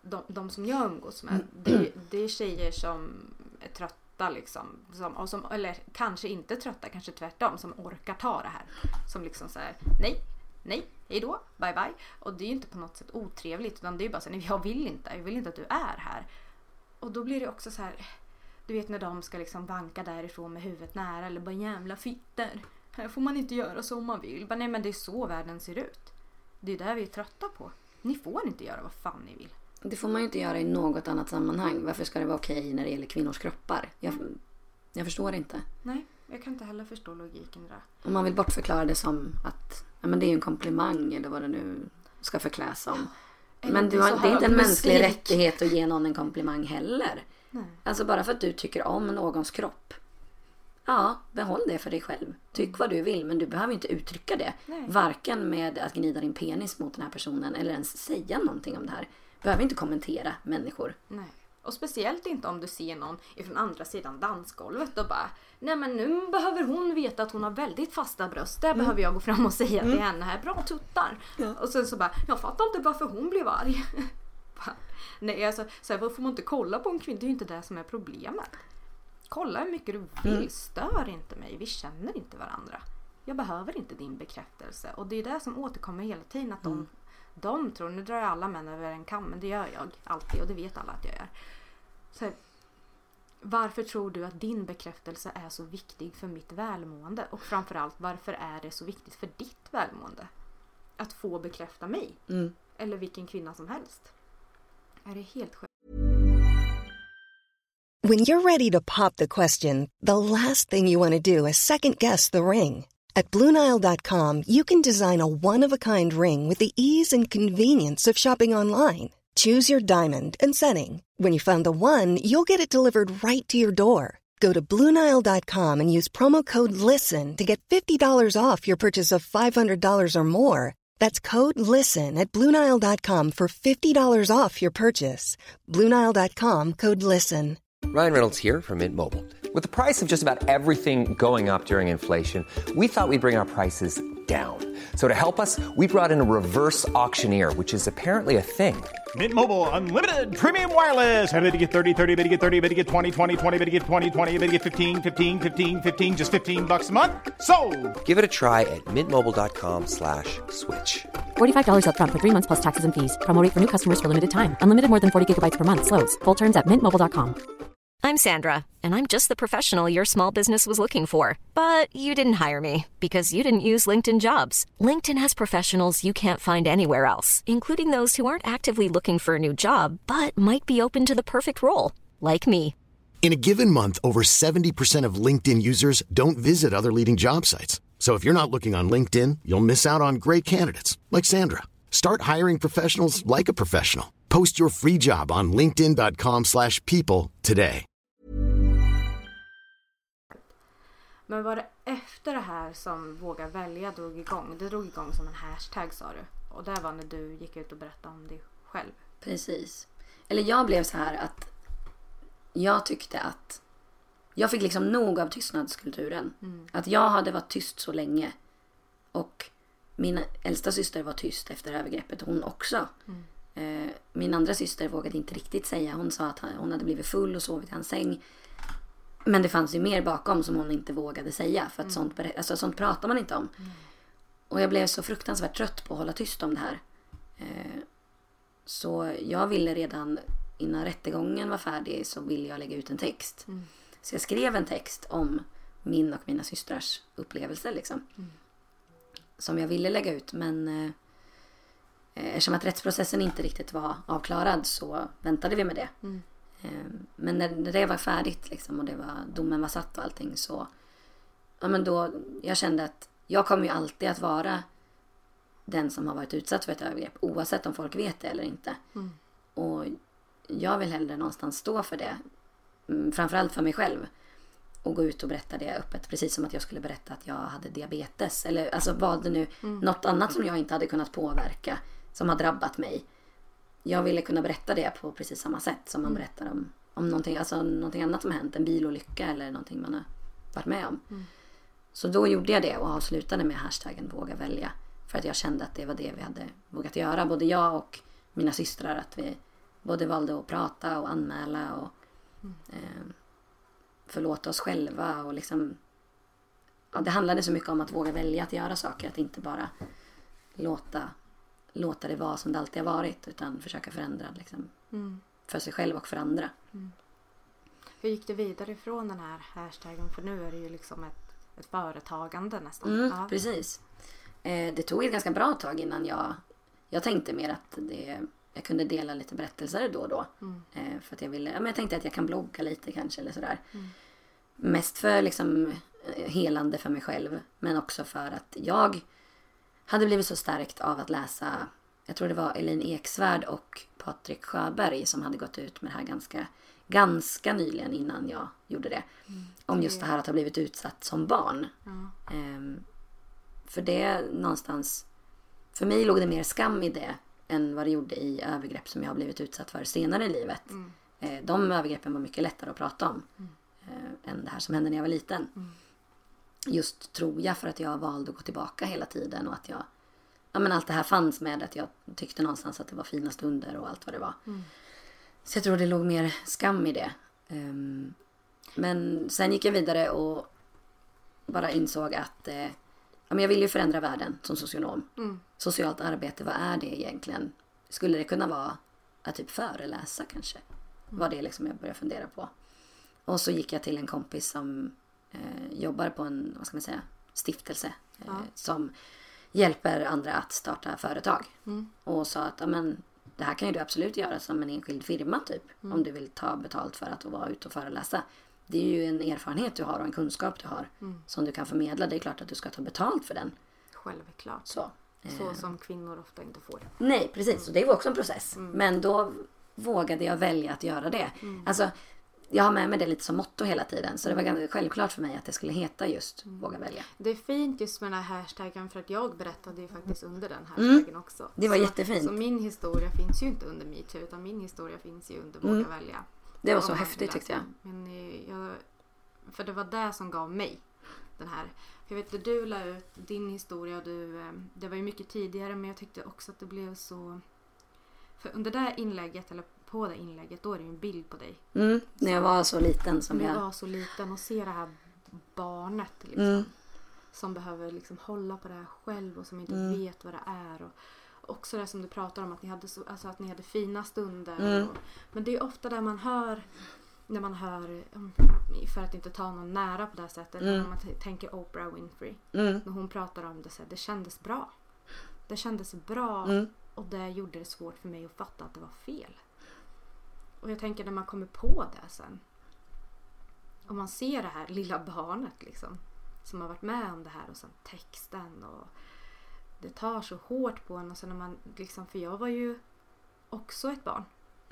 de som jag umgås med, det är tjejer som är trötta liksom, eller kanske inte trötta, kanske tvärtom, som orkar ta det här, som liksom så här, nej, hejdå, bye bye. Och det är ju inte på något sätt otrevligt, utan det är bara så här, nej, jag vill inte att du är här. Och då blir det också så här, du vet när de ska liksom vanka därifrån med huvudet nära, eller bara jävla fitter. Här får man inte göra så om man vill. Bara, nej, men det är så världen ser ut. Det är där vi är trötta på. Ni får inte göra vad fan ni vill. Det får man ju inte göra i något annat sammanhang. Varför ska det vara okej när det gäller kvinnors kroppar? Jag förstår inte. Nej, jag kan inte heller förstå logiken där. Om man vill bortförklara det som att men det är en komplimang eller vad det nu ska förkläs som. Men det är inte en mänsklig rättighet att ge någon en komplimang heller. Nej. Alltså bara för att du tycker om någons kropp. Ja, behåll det för dig själv. Tyck vad du vill, men du behöver inte uttrycka det. Nej. Varken med att gnida din penis mot den här personen eller ens säga någonting om det här. Behöver inte kommentera människor. Nej. Och speciellt inte om du ser någon ifrån andra sidan dansgolvet och bara, nej men nu behöver hon veta att hon har väldigt fasta bröst. Där behöver jag gå fram och säga till henne här, bra tuttar. Ja. Och sen så bara, jag fattar inte varför hon blev arg. Nej, alltså, så här, varför får man inte kolla på en kvinna? Det är ju inte det som är problemet. Kolla hur mycket du vill, stör inte mig. Vi känner inte varandra. Jag behöver inte din bekräftelse. Och det är det som återkommer hela tiden, att de tror, nu drar jag alla män över en kam, men det gör jag alltid och det vet alla att jag gör. Så här, varför tror du att din bekräftelse är så viktig för mitt välmående? Och framförallt, varför är det så viktigt för ditt välmående? Att få bekräfta mig. Eller vilken kvinna som helst. Är det helt sjukt? When you're ready to pop the question, the last thing you want to do is second-guess the ring. At BlueNile.com, you can design a one-of-a-kind ring with the ease and convenience of shopping online. Choose your diamond and setting. When you find the one, you'll get it delivered right to your door. Go to BlueNile.com and use promo code LISTEN to get $50 off your purchase of $500 or more. That's code LISTEN at BlueNile.com for $50 off your purchase. BlueNile.com, code LISTEN. Ryan Reynolds here from Mint Mobile. With the price of just about everything going up during inflation, we thought we'd bring our prices down. So to help us, we brought in a reverse auctioneer, which is apparently a thing. Mint Mobile Unlimited Premium Wireless. How to get 30, 30, how to get 30, how to get 20, 20, 20, how to get 20, 20, how to get 15, 15, 15, 15, just $15 a month? Sold! Give it a try at mintmobile.com/switch. $45 up front for 3 months plus taxes and fees. Promo rate for new customers for limited time. Unlimited more than 40 gigabytes per month. Slows full terms at mintmobile.com. I'm Sandra, and I'm just the professional your small business was looking for. But you didn't hire me because you didn't use LinkedIn Jobs. LinkedIn has professionals you can't find anywhere else, including those who aren't actively looking for a new job, but might be open to the perfect role, like me. In a given month, over 70% of LinkedIn users don't visit other leading job sites. So if you're not looking on LinkedIn, you'll miss out on great candidates like Sandra. Start hiring professionals like a professional. Post your free job on linkedin.com/people today. Men var det efter det här som Våga välja drog igång? Det drog igång som en hashtag, sa du. Och det var när du gick ut och berättade om dig själv. Precis. Eller jag blev så här att jag tyckte att jag fick liksom nog av tystnadskulturen. Att jag hade varit tyst så länge. Och min äldsta syster var tyst efter övergreppet. Hon också. Min andra syster vågade inte riktigt säga. Hon sa att hon hade blivit full och sovit i hans säng. Men det fanns ju mer bakom som hon inte vågade säga. För att sånt pratar man inte om. Och jag blev så fruktansvärt trött på att hålla tyst om det här. Så jag ville redan innan rättegången var färdig, så ville jag lägga ut en text. Så jag skrev en text om min och mina systrars upplevelser liksom. Som jag ville lägga ut. Men eftersom att rättsprocessen inte riktigt var avklarad, så väntade vi med det. Men när det var färdigt liksom, och domen var satt och allting, så men då jag kände att jag kommer ju alltid att vara den som har varit utsatt för ett övergrepp, oavsett om folk vet det eller inte. Och jag vill hellre någonstans stå för det, framförallt för mig själv, och gå ut och berätta det öppet, precis som att jag skulle berätta att jag hade diabetes eller alltså vad det nu, något annat som jag inte hade kunnat påverka som har drabbat mig. Jag ville kunna berätta det på precis samma sätt som man berättar om någonting, alltså någonting annat som har hänt, en bilolycka eller någonting man har varit med om. Så då gjorde jag det och avslutade med hashtaggen Våga välja, för att jag kände att det var det vi hade vågat göra, både jag och mina systrar, att både valde att prata och anmäla och förlåta oss själva och liksom, ja, det handlade så mycket om att våga välja att göra saker, att inte bara låta det vara som det alltid har varit, utan försöka förändra liksom, för sig själv och för andra. Hur gick det vidare ifrån den här hashtaggen? För nu är det ju liksom ett företagande nästan. Ja. Precis. Det tog ett ganska bra tag innan jag tänkte mer att jag kunde dela lite berättelser då och då. För att jag tänkte att jag kan blogga lite kanske eller sådär. Mest för liksom helande för mig själv, men också för att jag hade blivit så stärkt av att läsa, jag tror det var Elaine Eksvärd och Patrik Sjöberg som hade gått ut med det här ganska nyligen innan jag gjorde det. Om just det här att ha blivit utsatt som barn. För det någonstans, för mig låg det mer skam i det än vad det gjorde i övergrepp som jag har blivit utsatt för senare i livet. De övergreppen var mycket lättare att prata om än det här som hände när jag var liten. Just tror jag för att jag valde att gå tillbaka hela tiden och att allt det här fanns med att jag tyckte någonstans att det var fina stunder och allt vad det var. Så jag tror det låg mer skam i det. Men sen gick jag vidare och bara insåg att jag vill ju förändra världen som socionom. Socialt arbete, vad är det egentligen? Skulle det kunna vara att typ föreläsa kanske? Var det liksom jag började fundera på. Och så gick jag till en kompis som jobbar på en, vad ska man säga, stiftelse som hjälper andra att starta företag. Och sa att det här kan ju du absolut göra som en enskild firma typ. Om du vill ta betalt för att vara ute och föreläsa. Det är ju en erfarenhet du har och en kunskap du har som du kan förmedla. Det är klart att du ska ta betalt för den. Självklart. Så som kvinnor ofta inte får. Nej, precis. Och det var också en process. Men då vågade jag välja att göra det. Alltså, jag har med mig det lite som motto hela tiden. Så det var ganska självklart för mig att det skulle heta just våga välja. Det är fint just med den här hashtaggen, för att jag berättade ju faktiskt under den hashtaggen också. Det var jättefint. Så min historia finns ju inte under MeToo, utan min historia finns ju under våga välja. Det var så häftigt tyckte jag. Men för det var det som gav mig den här. För jag vet att du la ut din historia. Det var ju mycket tidigare, men jag tyckte också att det blev så. För under det inlägget, eller på det inlägget, då är det ju en bild på dig. När jag var så liten som jag. När jag var så liten och se det här barnet liksom. Som behöver liksom hålla på det här själv och som inte vet vad det är. Och också det som du pratar om, att ni hade fina stunder. Men det är ju ofta där man hör, när man hör, för att inte ta någon nära på det här sättet, när man tänker Oprah Winfrey. När hon pratar om det så här, det kändes bra. Det kändes bra och det gjorde det svårt för mig att fatta att det var fel. Och jag tänker när man kommer på det sen, och man ser det här lilla barnet liksom, som har varit med om det här, och sen texten, och det tar så hårt på en. Och sen när man liksom, för jag var ju också ett barn.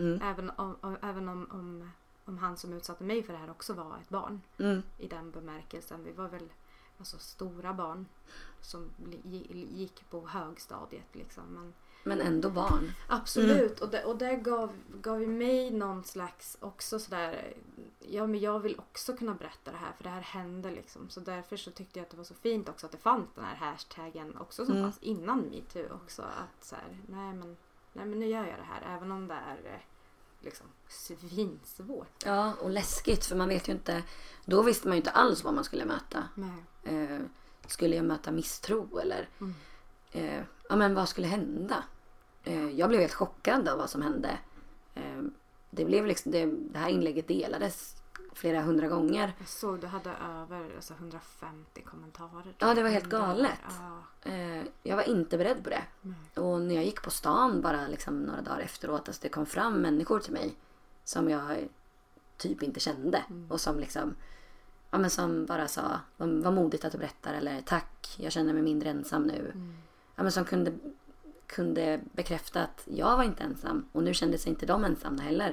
Även om han som utsatte mig för det här också var ett barn. I den bemärkelsen. Vi var väl stora barn som gick på högstadiet liksom. Men ändå barn. Absolut. Och det gav ju mig någon slags också sådär, ja men jag vill också kunna berätta det här, för det här hände liksom. Så därför så tyckte jag att det var så fint också att det fanns den här hashtaggen också som fanns innan MeToo också. Att så här, nej men nu gör jag det här, även om det är liksom svinsvårt. Ja, och läskigt, för man vet ju inte, då visste man ju inte alls vad man skulle möta. Skulle jag möta misstro eller men vad skulle hända? Jag blev helt chockad av vad som hände. Det blev liksom, det här inlägget delades flera 100 gånger. Jag såg du hade över 150 kommentarer. Ja, det var helt galet. Jag var inte beredd på det. Och när jag gick på stan bara liksom några dagar efteråt, alltså det kom fram människor till mig som jag typ inte kände. Och som liksom, ja men som bara sa, vad modigt att du berättar, eller tack, jag känner mig mindre ensam nu. Ja men som kunde bekräfta att jag var inte ensam, och nu kände sig inte de ensamma heller.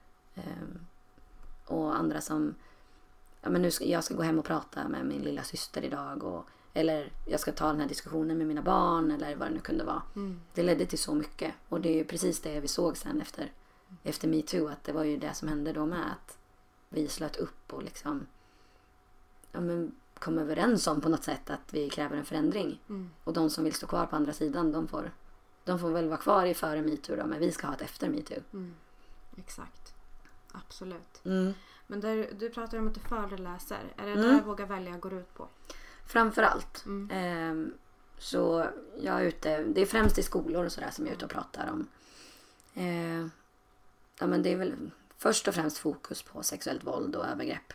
Och andra som, ja men jag ska gå hem och prata med min lilla syster idag, eller jag ska ta den här diskussionen med mina barn, eller vad det nu kunde vara. Det ledde till så mycket, och det är ju precis det vi såg sen efter MeToo, att det var ju det som hände då med, att vi slöt upp och liksom kom överens om på något sätt att vi kräver en förändring. Och de som vill stå kvar på andra sidan, de får väl vara kvar i före MeToo då, men vi ska ha ett efter MeToo. Exakt. Absolut. Mm. Men du pratar om att du föreläser. Är det där Våga välja går ut på? Framförallt. Så jag är ute, det är främst i skolor och sådär som jag är ute och pratar om. Ja, men det är väl först och främst fokus på sexuellt våld och övergrepp.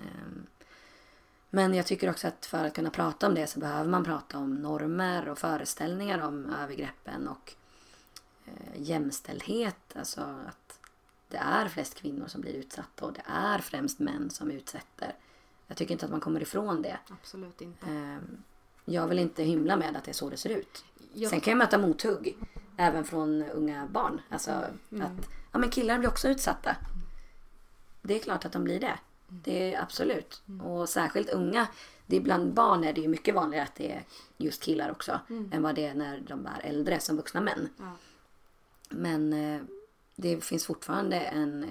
Men jag tycker också att för att kunna prata om det så behöver man prata om normer och föreställningar om övergreppen och jämställdhet. Alltså att det är flest kvinnor som blir utsatta och det är främst män som utsätter. Jag tycker inte att man kommer ifrån det. Absolut inte. Jag vill inte hymla med att det är så det ser ut. Sen kan jag möta mothugg även från unga barn. Alltså att ja, men killar blir också utsatta. Det är klart att de blir det. Det är absolut. Och särskilt unga. Det är bland barn är det ju mycket vanligare att det är just killar också. Än vad det är när de är äldre som vuxna män. Ja. Men det finns fortfarande en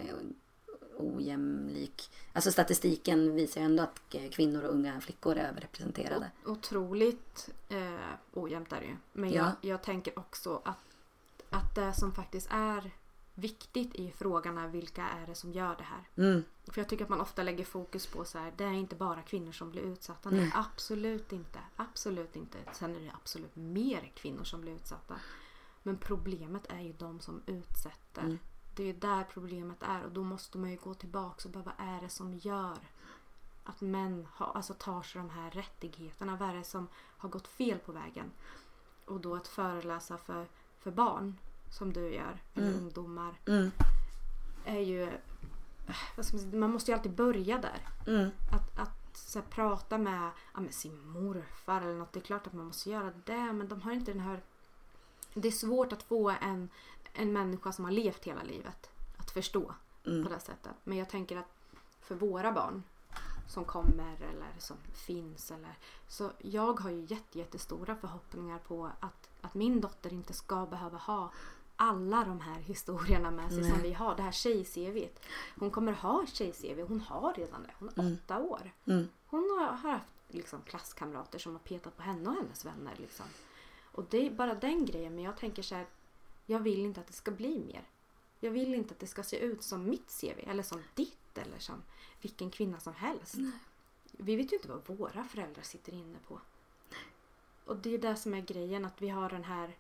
ojämlik... Alltså statistiken visar ju ändå att kvinnor och unga flickor är överrepresenterade. Otroligt ojämnt är det ju. Men jag tänker också att det som faktiskt är viktigt i frågan är vilka är det som gör det här. För jag tycker att man ofta lägger fokus på så här, det är inte bara kvinnor som blir utsatta. Nej, absolut inte. Absolut inte. Sen är det absolut mer kvinnor som blir utsatta. Men problemet är ju de som utsätter. Det är ju där problemet är. Och då måste man ju gå tillbaka och bara, vad är det som gör att män tar sig de här rättigheterna? Vad är det som har gått fel på vägen? Och då att föreläsa för barn som du gör, eller ungdomar, är ju, vad ska man säga, man måste ju alltid börja där. Att så här, prata med sin morfar eller något, det är klart att man måste göra det, men de har inte den här, det är svårt att få en människa som har levt hela livet att förstå på det sättet. Men jag tänker att för våra barn som kommer eller som finns så jag har ju jättestora förhoppningar på att min dotter inte ska behöva ha alla de här historierna med sig som vi har. Det här tjej-CV:t. Hon kommer ha tjej-CV. Hon har redan det. Hon är 8 år. Hon har haft liksom klasskamrater som har petat på henne och hennes vänner. Liksom. Och det är bara den grejen. Men jag tänker så här, jag vill inte att det ska bli mer. Jag vill inte att det ska se ut som mitt CV. Eller som ditt. Eller som vilken kvinna som helst. Nej. Vi vet ju inte vad våra föräldrar sitter inne på. Och det är det som är grejen. Att vi har den här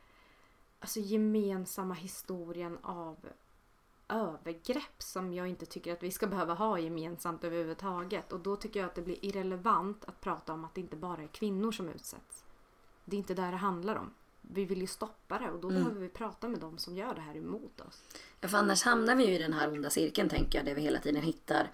gemensamma historien av övergrepp som jag inte tycker att vi ska behöva ha gemensamt överhuvudtaget. Och då tycker jag att det blir irrelevant att prata om att det inte bara är kvinnor som utsätts. Det är inte där det handlar om. Vi vill ju stoppa det och då behöver vi prata med dem som gör det här emot oss. Ja, för annars hamnar vi ju i den här onda cirkeln, tänker jag, där vi hela tiden hittar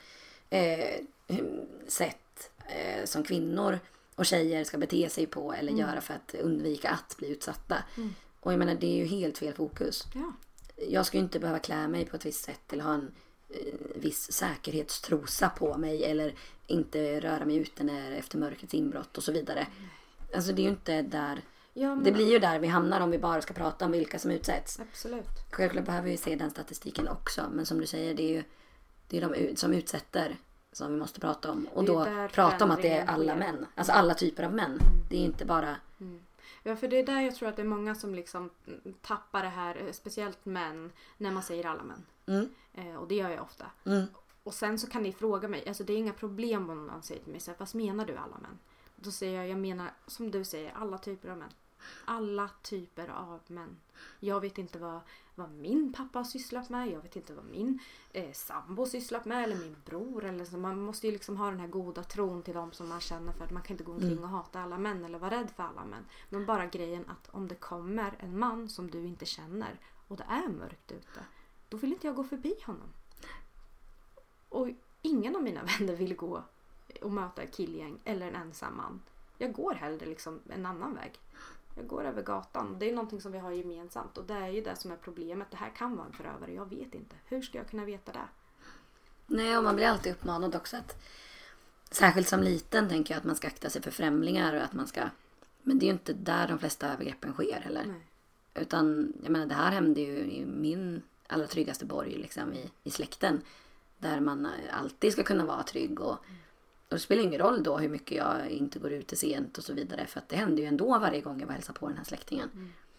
sätt som kvinnor och tjejer ska bete sig på eller göra för att undvika att bli utsatta. Och jag menar, det är ju helt fel fokus. Ja. Jag ska ju inte behöva klä mig på ett visst sätt eller ha en viss säkerhetstrosa på mig eller inte röra mig ute efter mörkrets inbrott och så vidare. Alltså det är ju inte där... Ja, men... Det blir ju där vi hamnar om vi bara ska prata om vilka som utsätts. Absolut. Självklart behöver vi se den statistiken också. Men som du säger, det är de som utsätter som vi måste prata om. Och då prata om att det är alla män. Alltså alla typer av män. Det är inte bara... Ja, för det är där jag tror att det är många som liksom tappar det här, speciellt män, när man säger alla män. Och det gör jag ofta. Och sen så kan ni fråga mig, alltså det är inga problem om någon säger till mig så här, vad menar du alla män? Då säger jag menar, som du säger, alla typer av män. Alla typer av män. Jag vet inte vad min pappa har sysslat med. Jag vet inte vad min sambo sysslat med. Eller min bror. Eller så. Man måste ju liksom ha den här goda tron till dem som man känner för. Att man kan inte gå omkring och hata alla män. Eller vara rädd för alla män. Men bara grejen att om det kommer en man som du inte känner. Och det är mörkt ute. Då vill inte jag gå förbi honom. Och ingen av mina vänner vill gå och möta ett killgäng eller en ensam man. Jag går hellre liksom en annan väg. Jag går över gatan. Det är någonting som vi har gemensamt. Och det är ju det som är problemet. Det här kan vara en förövare. Jag vet inte. Hur ska jag kunna veta det? Nej, och man blir alltid uppmanad också att... Särskilt som liten tänker jag att man ska akta sig för främlingar. Och att man ska... Men det är ju inte där de flesta övergreppen sker heller. Nej. Utan, jag menar, det här hände ju i min allra tryggaste borg liksom, i släkten. Där man alltid ska kunna vara trygg och det spelar ingen roll då hur mycket jag inte går ut sent och så vidare. För att det händer ju ändå varje gång jag var hälsa på den här släktingen.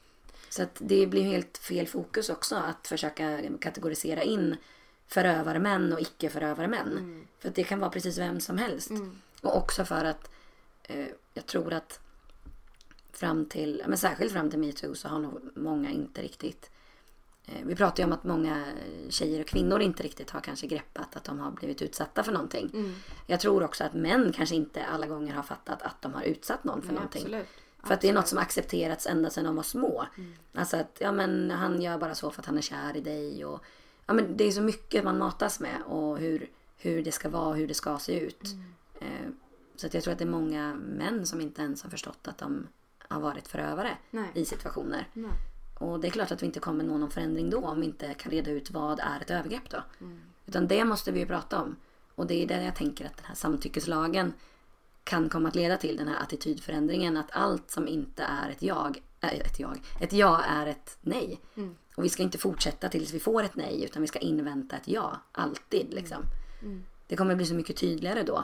Så att det blir helt fel fokus också att försöka kategorisera in förövare män och icke förövare män. För att det kan vara precis vem som helst. Och också för att jag tror att särskilt fram till MeToo så har nog många inte riktigt vi pratar ju om att många tjejer och kvinnor inte riktigt har kanske greppat att de har blivit utsatta för någonting. Jag tror också att män kanske inte alla gånger har fattat att de har utsatt någon för någonting. Absolut. För att det är något som accepterats ända sedan de var små. Alltså att han gör bara så för att han är kär i dig. Och, det är så mycket man matas med. Och hur det ska vara, hur det ska se ut. Så att jag tror att det är många män som inte ens har förstått att de har varit förövare i situationer. Nej. Och det är klart att vi inte kommer nå någon förändring då om vi inte kan reda ut vad är ett övergrepp då. Utan det måste vi ju prata om. Och det är där jag tänker att den här samtyckeslagen kan komma att leda till, den här attitydförändringen. Att allt som inte är ett ja är ett nej. Och vi ska inte fortsätta tills vi får ett nej, utan vi ska invänta ett ja. Alltid liksom. Det kommer bli så mycket tydligare då.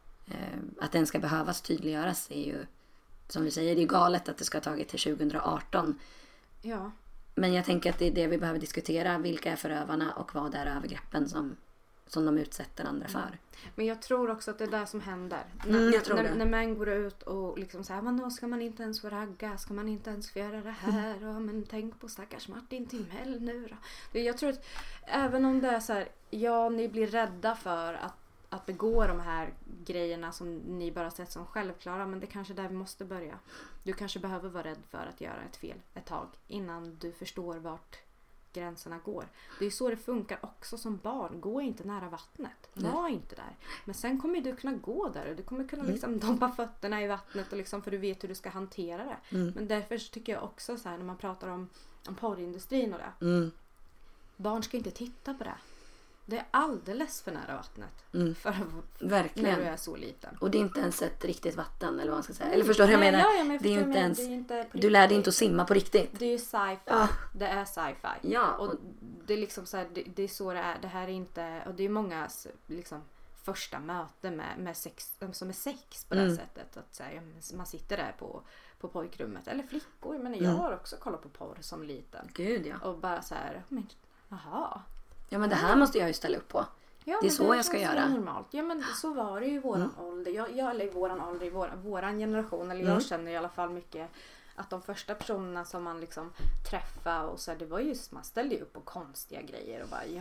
Att den ska behövas tydliggöras är ju, som du säger, det är galet att det ska ha tagit till 2018. Ja. Men jag tänker att det är det vi behöver diskutera. Vilka är förövarna och vad är övergreppen som de utsätter andra för. Men jag tror också att det är det som händer. När män går ut och liksom säger, men då ska man inte ens få ragga, ska man inte ens få göra det här, och men tänk på stackars Martin Timell nu då. Jag tror att även om det är så här, ni blir rädda för att begå de här grejerna som ni bara sett som självklara, men det är kanske där vi måste börja. Du kanske behöver vara rädd för att göra ett fel ett tag innan du förstår vart gränserna går. Det är så det funkar också som barn. Gå inte nära vattnet. Var inte där. Men sen kommer du kunna gå där och du kommer kunna liksom doppa fötterna i vattnet och liksom, för du vet hur du ska hantera det. Men därför så tycker jag också så här, när man pratar om porrindustrin och det. Barn ska inte titta på det. Det är alldeles för nära vattnet. Verkligen. När du är så liten. Och det är inte ens ett riktigt vatten, eller vad man ska säga. Eller förstår du vad jag menar? Ja, men det är inte ens, du lär dig inte att simma på riktigt. Det är ju sci-fi. Det är sci-fi. Ja. Och det är liksom så här, det är så det är. Det här är inte, och det är många liksom första möten med sex, som är sex på det sättet. Att så här, man sitter där på pojkrummet. Eller flickor. Men jag har också kollat på porr som liten. Gud, ja. Och bara så här, jaha. Ja, men det här måste jag ju ställa upp på. Ja, det är så jag ska göra. Normalt. Ja, men så var det ju i våran ålder. Eller i våran ålder, i våran generation. Eller jag känner i alla fall mycket att de första personerna som man liksom träffade och så här, det var just, man ställde ju upp på konstiga grejer och bara,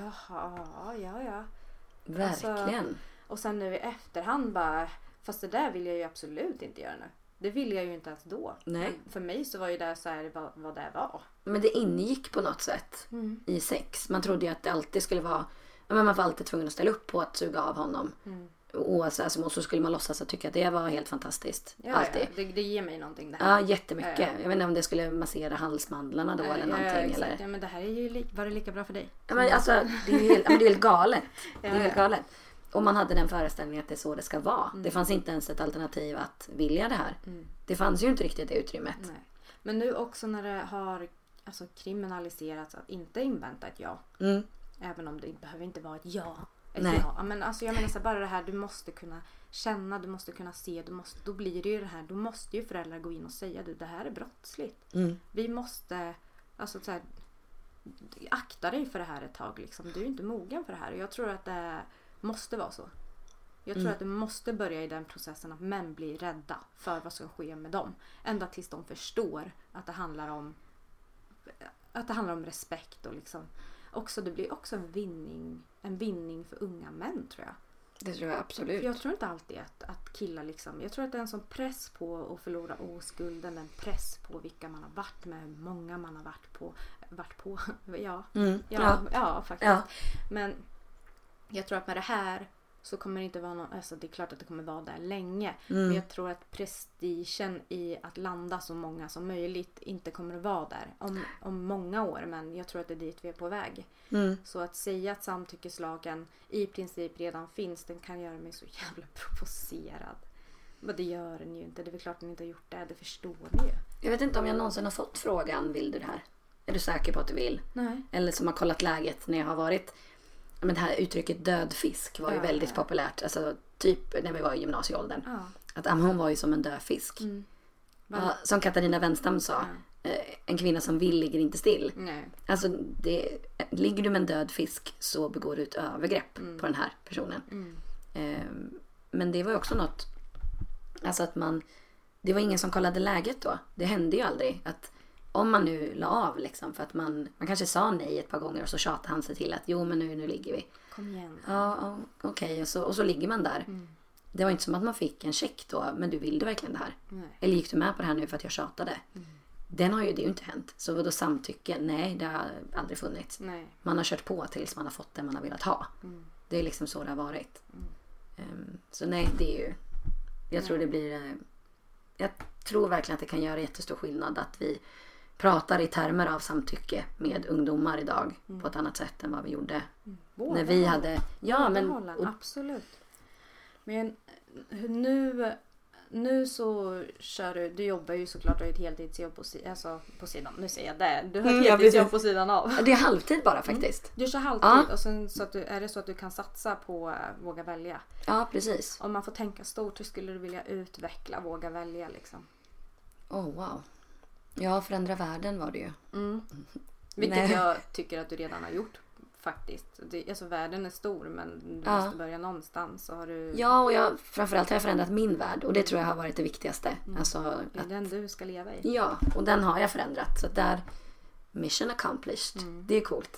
ja. Verkligen. Alltså, och sen nu i efterhand bara, fast det där vill jag ju absolut inte göra nu. Det ville jag ju inte ens då. Nej. För mig så var ju det så här vad det var. Men det ingick på något sätt i sex. Man trodde ju att det alltid skulle vara, men man var alltid tvungen att ställa upp på att suga av honom. Och så skulle man låtsas att tycka att det var helt fantastiskt. Ja, alltid. Ja, det ger mig någonting det här. Ja, jättemycket. Ja. Jag vet inte om det skulle massera halsmandlarna då eller någonting. Ja, exakt. Eller? Ja, men det här är ju var det lika bra för dig? Ja, men alltså, det är ju helt galet. Det är helt galet. Och man hade den föreställningen att det är så det ska vara. Det fanns inte ens ett alternativ att vilja det här. Det fanns ju inte riktigt det utrymmet. Nej. Men nu också när det har kriminaliserats att inte invänta ett ja. Även om det behöver inte vara ett ja. Nej. Ja. Men alltså, jag menar så bara det här, du måste kunna känna, du måste kunna se, då blir det ju det här, då måste ju föräldrar gå in och säga, det här är brottsligt. Vi måste, alltså så här, akta dig för det här ett tag liksom. Du är inte mogen för det här. Och jag tror att det måste vara så. Jag tror att det måste börja i den processen att män blir rädda för vad som sker med dem. Ända tills de förstår att det handlar om respekt och liksom. Också, det blir också en vinning för unga män, tror jag. Det tror jag absolut. För jag tror inte alltid att killar liksom, jag tror att det är en sån press på att förlora oskulden, en press på vilka man har varit med, hur många man har varit på ja, faktiskt. Ja. Men jag tror att med det här så kommer det inte vara någon, alltså det är klart att det kommer vara där länge. Men jag tror att prestigen i att landa så många som möjligt inte kommer att vara där om många år. Men jag tror att det är dit vi är på väg. Så att säga att samtyckeslagen i princip redan finns, den kan göra mig så jävla provocerad. Men det gör den ju inte. Det är väl klart den inte har gjort det. Det förstår ni ju. Jag vet inte om jag någonsin har fått frågan, vill du det här? Är du säker på att du vill? Nej. Eller som har kollat läget när jag har varit. Men det här uttrycket död fisk var ju väldigt populärt. Alltså typ när vi var i gymnasieåldern. Att hon var ju som en död fisk. Som Katarina Wenstam sa. en kvinna som vill ligger inte still. Nej. Alltså ligger du med en död fisk så begår du ett övergrepp på den här personen. Men det var ju också något, alltså att det var ingen som kollade läget då. Det hände ju aldrig att om man nu la av liksom, för att man kanske sa nej ett par gånger och så tjatade han sig till att jo men nu ligger vi. Kom igen. Ja, okej. Och så ligger man där. Det var inte som att man fick en check då, men du vill du verkligen det här? Nej. Eller gick du med på det här nu för att jag tjatade? Det har ju inte hänt. Så då samtycke? Nej, det har aldrig funnits. Nej. Man har kört på tills man har fått det man har velat ha. Det är liksom så det har varit. Så nej, det är ju... Jag tror det blir... Jag tror verkligen att det kan göra jättestor skillnad att vi pratar i termer av samtycke med ungdomar idag på ett annat sätt än vad vi gjorde när vi hade... Ja, men... Absolut. Men nu så kör du jobbar ju såklart ett heltidsjobb på sidan. Nu säger jag det. Du har ett heltidsjobb på sidan av. Det är halvtid bara faktiskt. Du kör halvtid och sen så att är det så att du kan satsa på Våga välja? Ja, precis. Om man får tänka stort, hur skulle du vilja utveckla Våga välja liksom? Wow. Ja, förändra världen var det ju. Vilket jag tycker att du redan har gjort. Faktiskt. Alltså världen är stor men du måste börja någonstans. Så har du... Ja, och framförallt har jag förändrat min värld. Och det tror jag har varit det viktigaste. Alltså, det är den du ska leva i. Ja, och den har jag förändrat. Så där, mission accomplished. Det är coolt.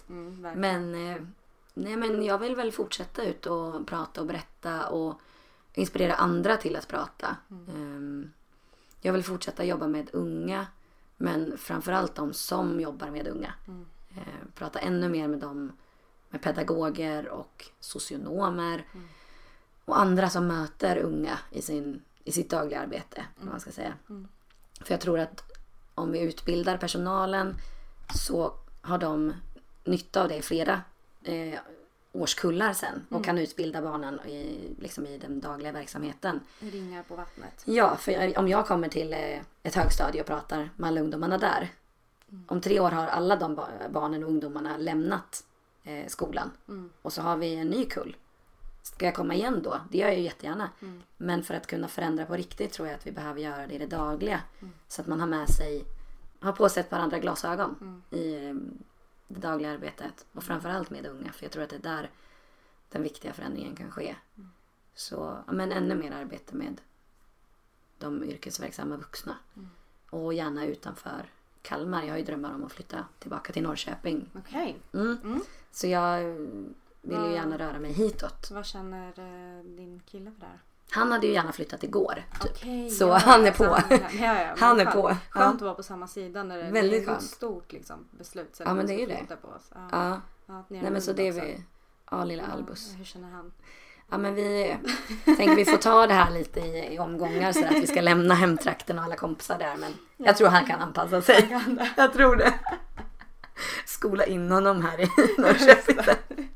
Men jag vill väl fortsätta ut och prata och berätta och inspirera andra till att prata. Jag vill fortsätta jobba med unga. Men framförallt de som jobbar med unga. Prata ännu mer med dem, med pedagoger och socionomer och andra som möter unga i sitt dagliga arbete, vad man ska säga. För jag tror att om vi utbildar personalen så har de nytta av det i flera årskullar sen och kan utbilda barnen i den dagliga verksamheten. Ringar på vattnet. Ja, för om jag kommer till ett högstadie och pratar med alla ungdomarna där. Om 3 år har alla de barnen och ungdomarna lämnat skolan. Och så har vi en ny kull. Ska jag komma igen då? Det gör jag ju jättegärna. Men för att kunna förändra på riktigt tror jag att vi behöver göra det i det dagliga. Så att man har på sig ett par andra glasögon i det dagliga arbetet. Och framförallt med unga. För jag tror att det är där den viktiga förändringen kan ske. Så, men ännu mer arbete med de yrkesverksamma vuxna. Och gärna utanför Kalmar. Jag har ju drömmar om att flytta tillbaka till Norrköping. Okej. Så jag vill ju gärna röra mig hitåt. Vad känner din kille för det här? Han hade ju gärna flyttat igår. Typ. Okay, så han är på. Han är skönt. på. Skönt att vara på samma sida när det är ett stort beslut. Så men det är ju det. På oss. Nej, men så det är vi. Ja, lilla Albus. Hur känner han? Ja, men vi tänker vi får ta det här lite i omgångar så att vi ska lämna hemtrakten och alla kompisar där. Men jag tror han kan anpassa sig. Jag tror det. Skola in honom här i Norrköping.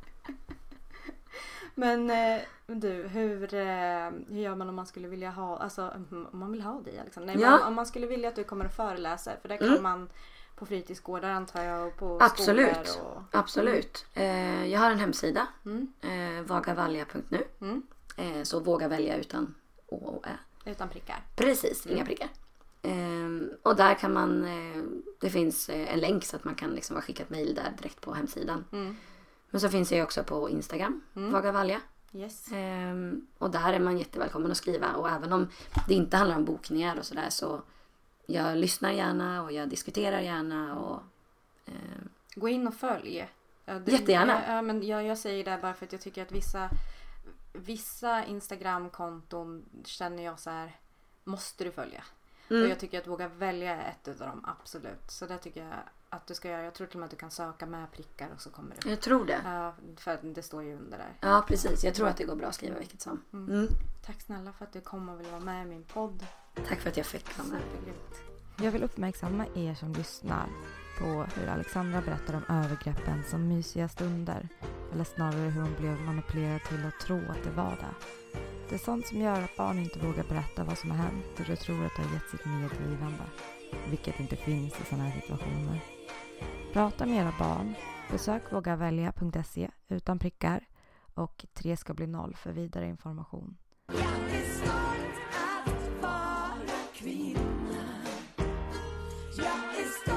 Men du, hur gör man om man skulle vilja ha, alltså om man vill ha dig liksom? Nej, men om man skulle vilja att du kommer att föreläsa, för det kan man på fritidsgårdar antar jag och på skolor och... Absolut. Jag har en hemsida, vagavalja.nu. Så våga välja utan å och ä. Utan prickar. Precis, inga prickar. Och där kan man, det finns en länk så att man kan liksom skicka ett mejl där direkt på hemsidan. Men så finns jag också på Instagram, vagavalja. Yes. Och där är man jättevälkommen att skriva. Och även om det inte handlar om bokningar och sådär, så jag lyssnar gärna och jag diskuterar gärna. Och, gå in och följ. Jättegärna. Men jag säger det bara för att jag tycker att vissa Instagram-konton känner jag så här, måste du följa. Och jag tycker att våga välja ett av dem, absolut. Så det tycker jag att du ska göra. Jag tror till och med att du kan söka med prickar och så kommer det. Jag tror det. Ja, för det står ju under där. Ja, precis. Jag tror att det går bra att skriva vilket som. Tack snälla för att du kom och ville vara med i min podd. Tack för att jag fick vara med. Jag vill uppmärksamma er som lyssnar på hur Alexandra berättar om övergreppen som mysiga stunder. Eller snarare hur hon blev manipulerad till att tro att det var det. Det är sånt som gör att barn inte vågar berätta vad som har hänt och de tror att de har gett sitt medgivande, vilket inte finns i sådana här situationer. Prata med era barn, besök vågavälja.se utan prickar och 3 ska bli 0 för vidare information. Jag är stolt att vara kvinna. Jag är stolt.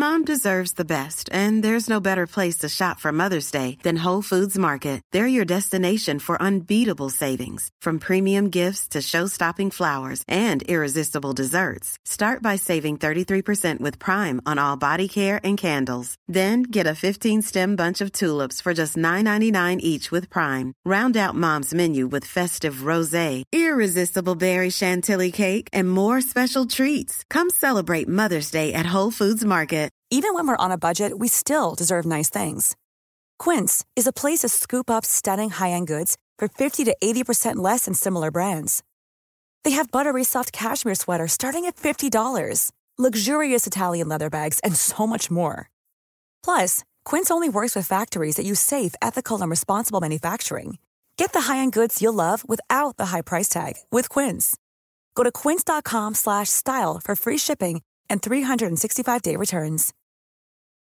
Mom deserves the best, and there's no better place to shop for Mother's Day than Whole Foods Market. They're your destination for unbeatable savings, from premium gifts to show-stopping flowers and irresistible desserts. Start by saving 33% with Prime on all body care and candles. Then get a 15-stem bunch of tulips for just $9.99 each with Prime. Round out Mom's menu with festive rosé, irresistible berry chantilly cake, and more special treats. Come celebrate Mother's Day at Whole Foods Market. Even when we're on a budget, we still deserve nice things. Quince is a place to scoop up stunning high-end goods for 50 to 80% less than similar brands. They have buttery soft cashmere sweaters starting at $50, luxurious Italian leather bags, and so much more. Plus, Quince only works with factories that use safe, ethical, and responsible manufacturing. Get the high-end goods you'll love without the high price tag with Quince. Go to quince.com/style for free shipping and 365-day returns.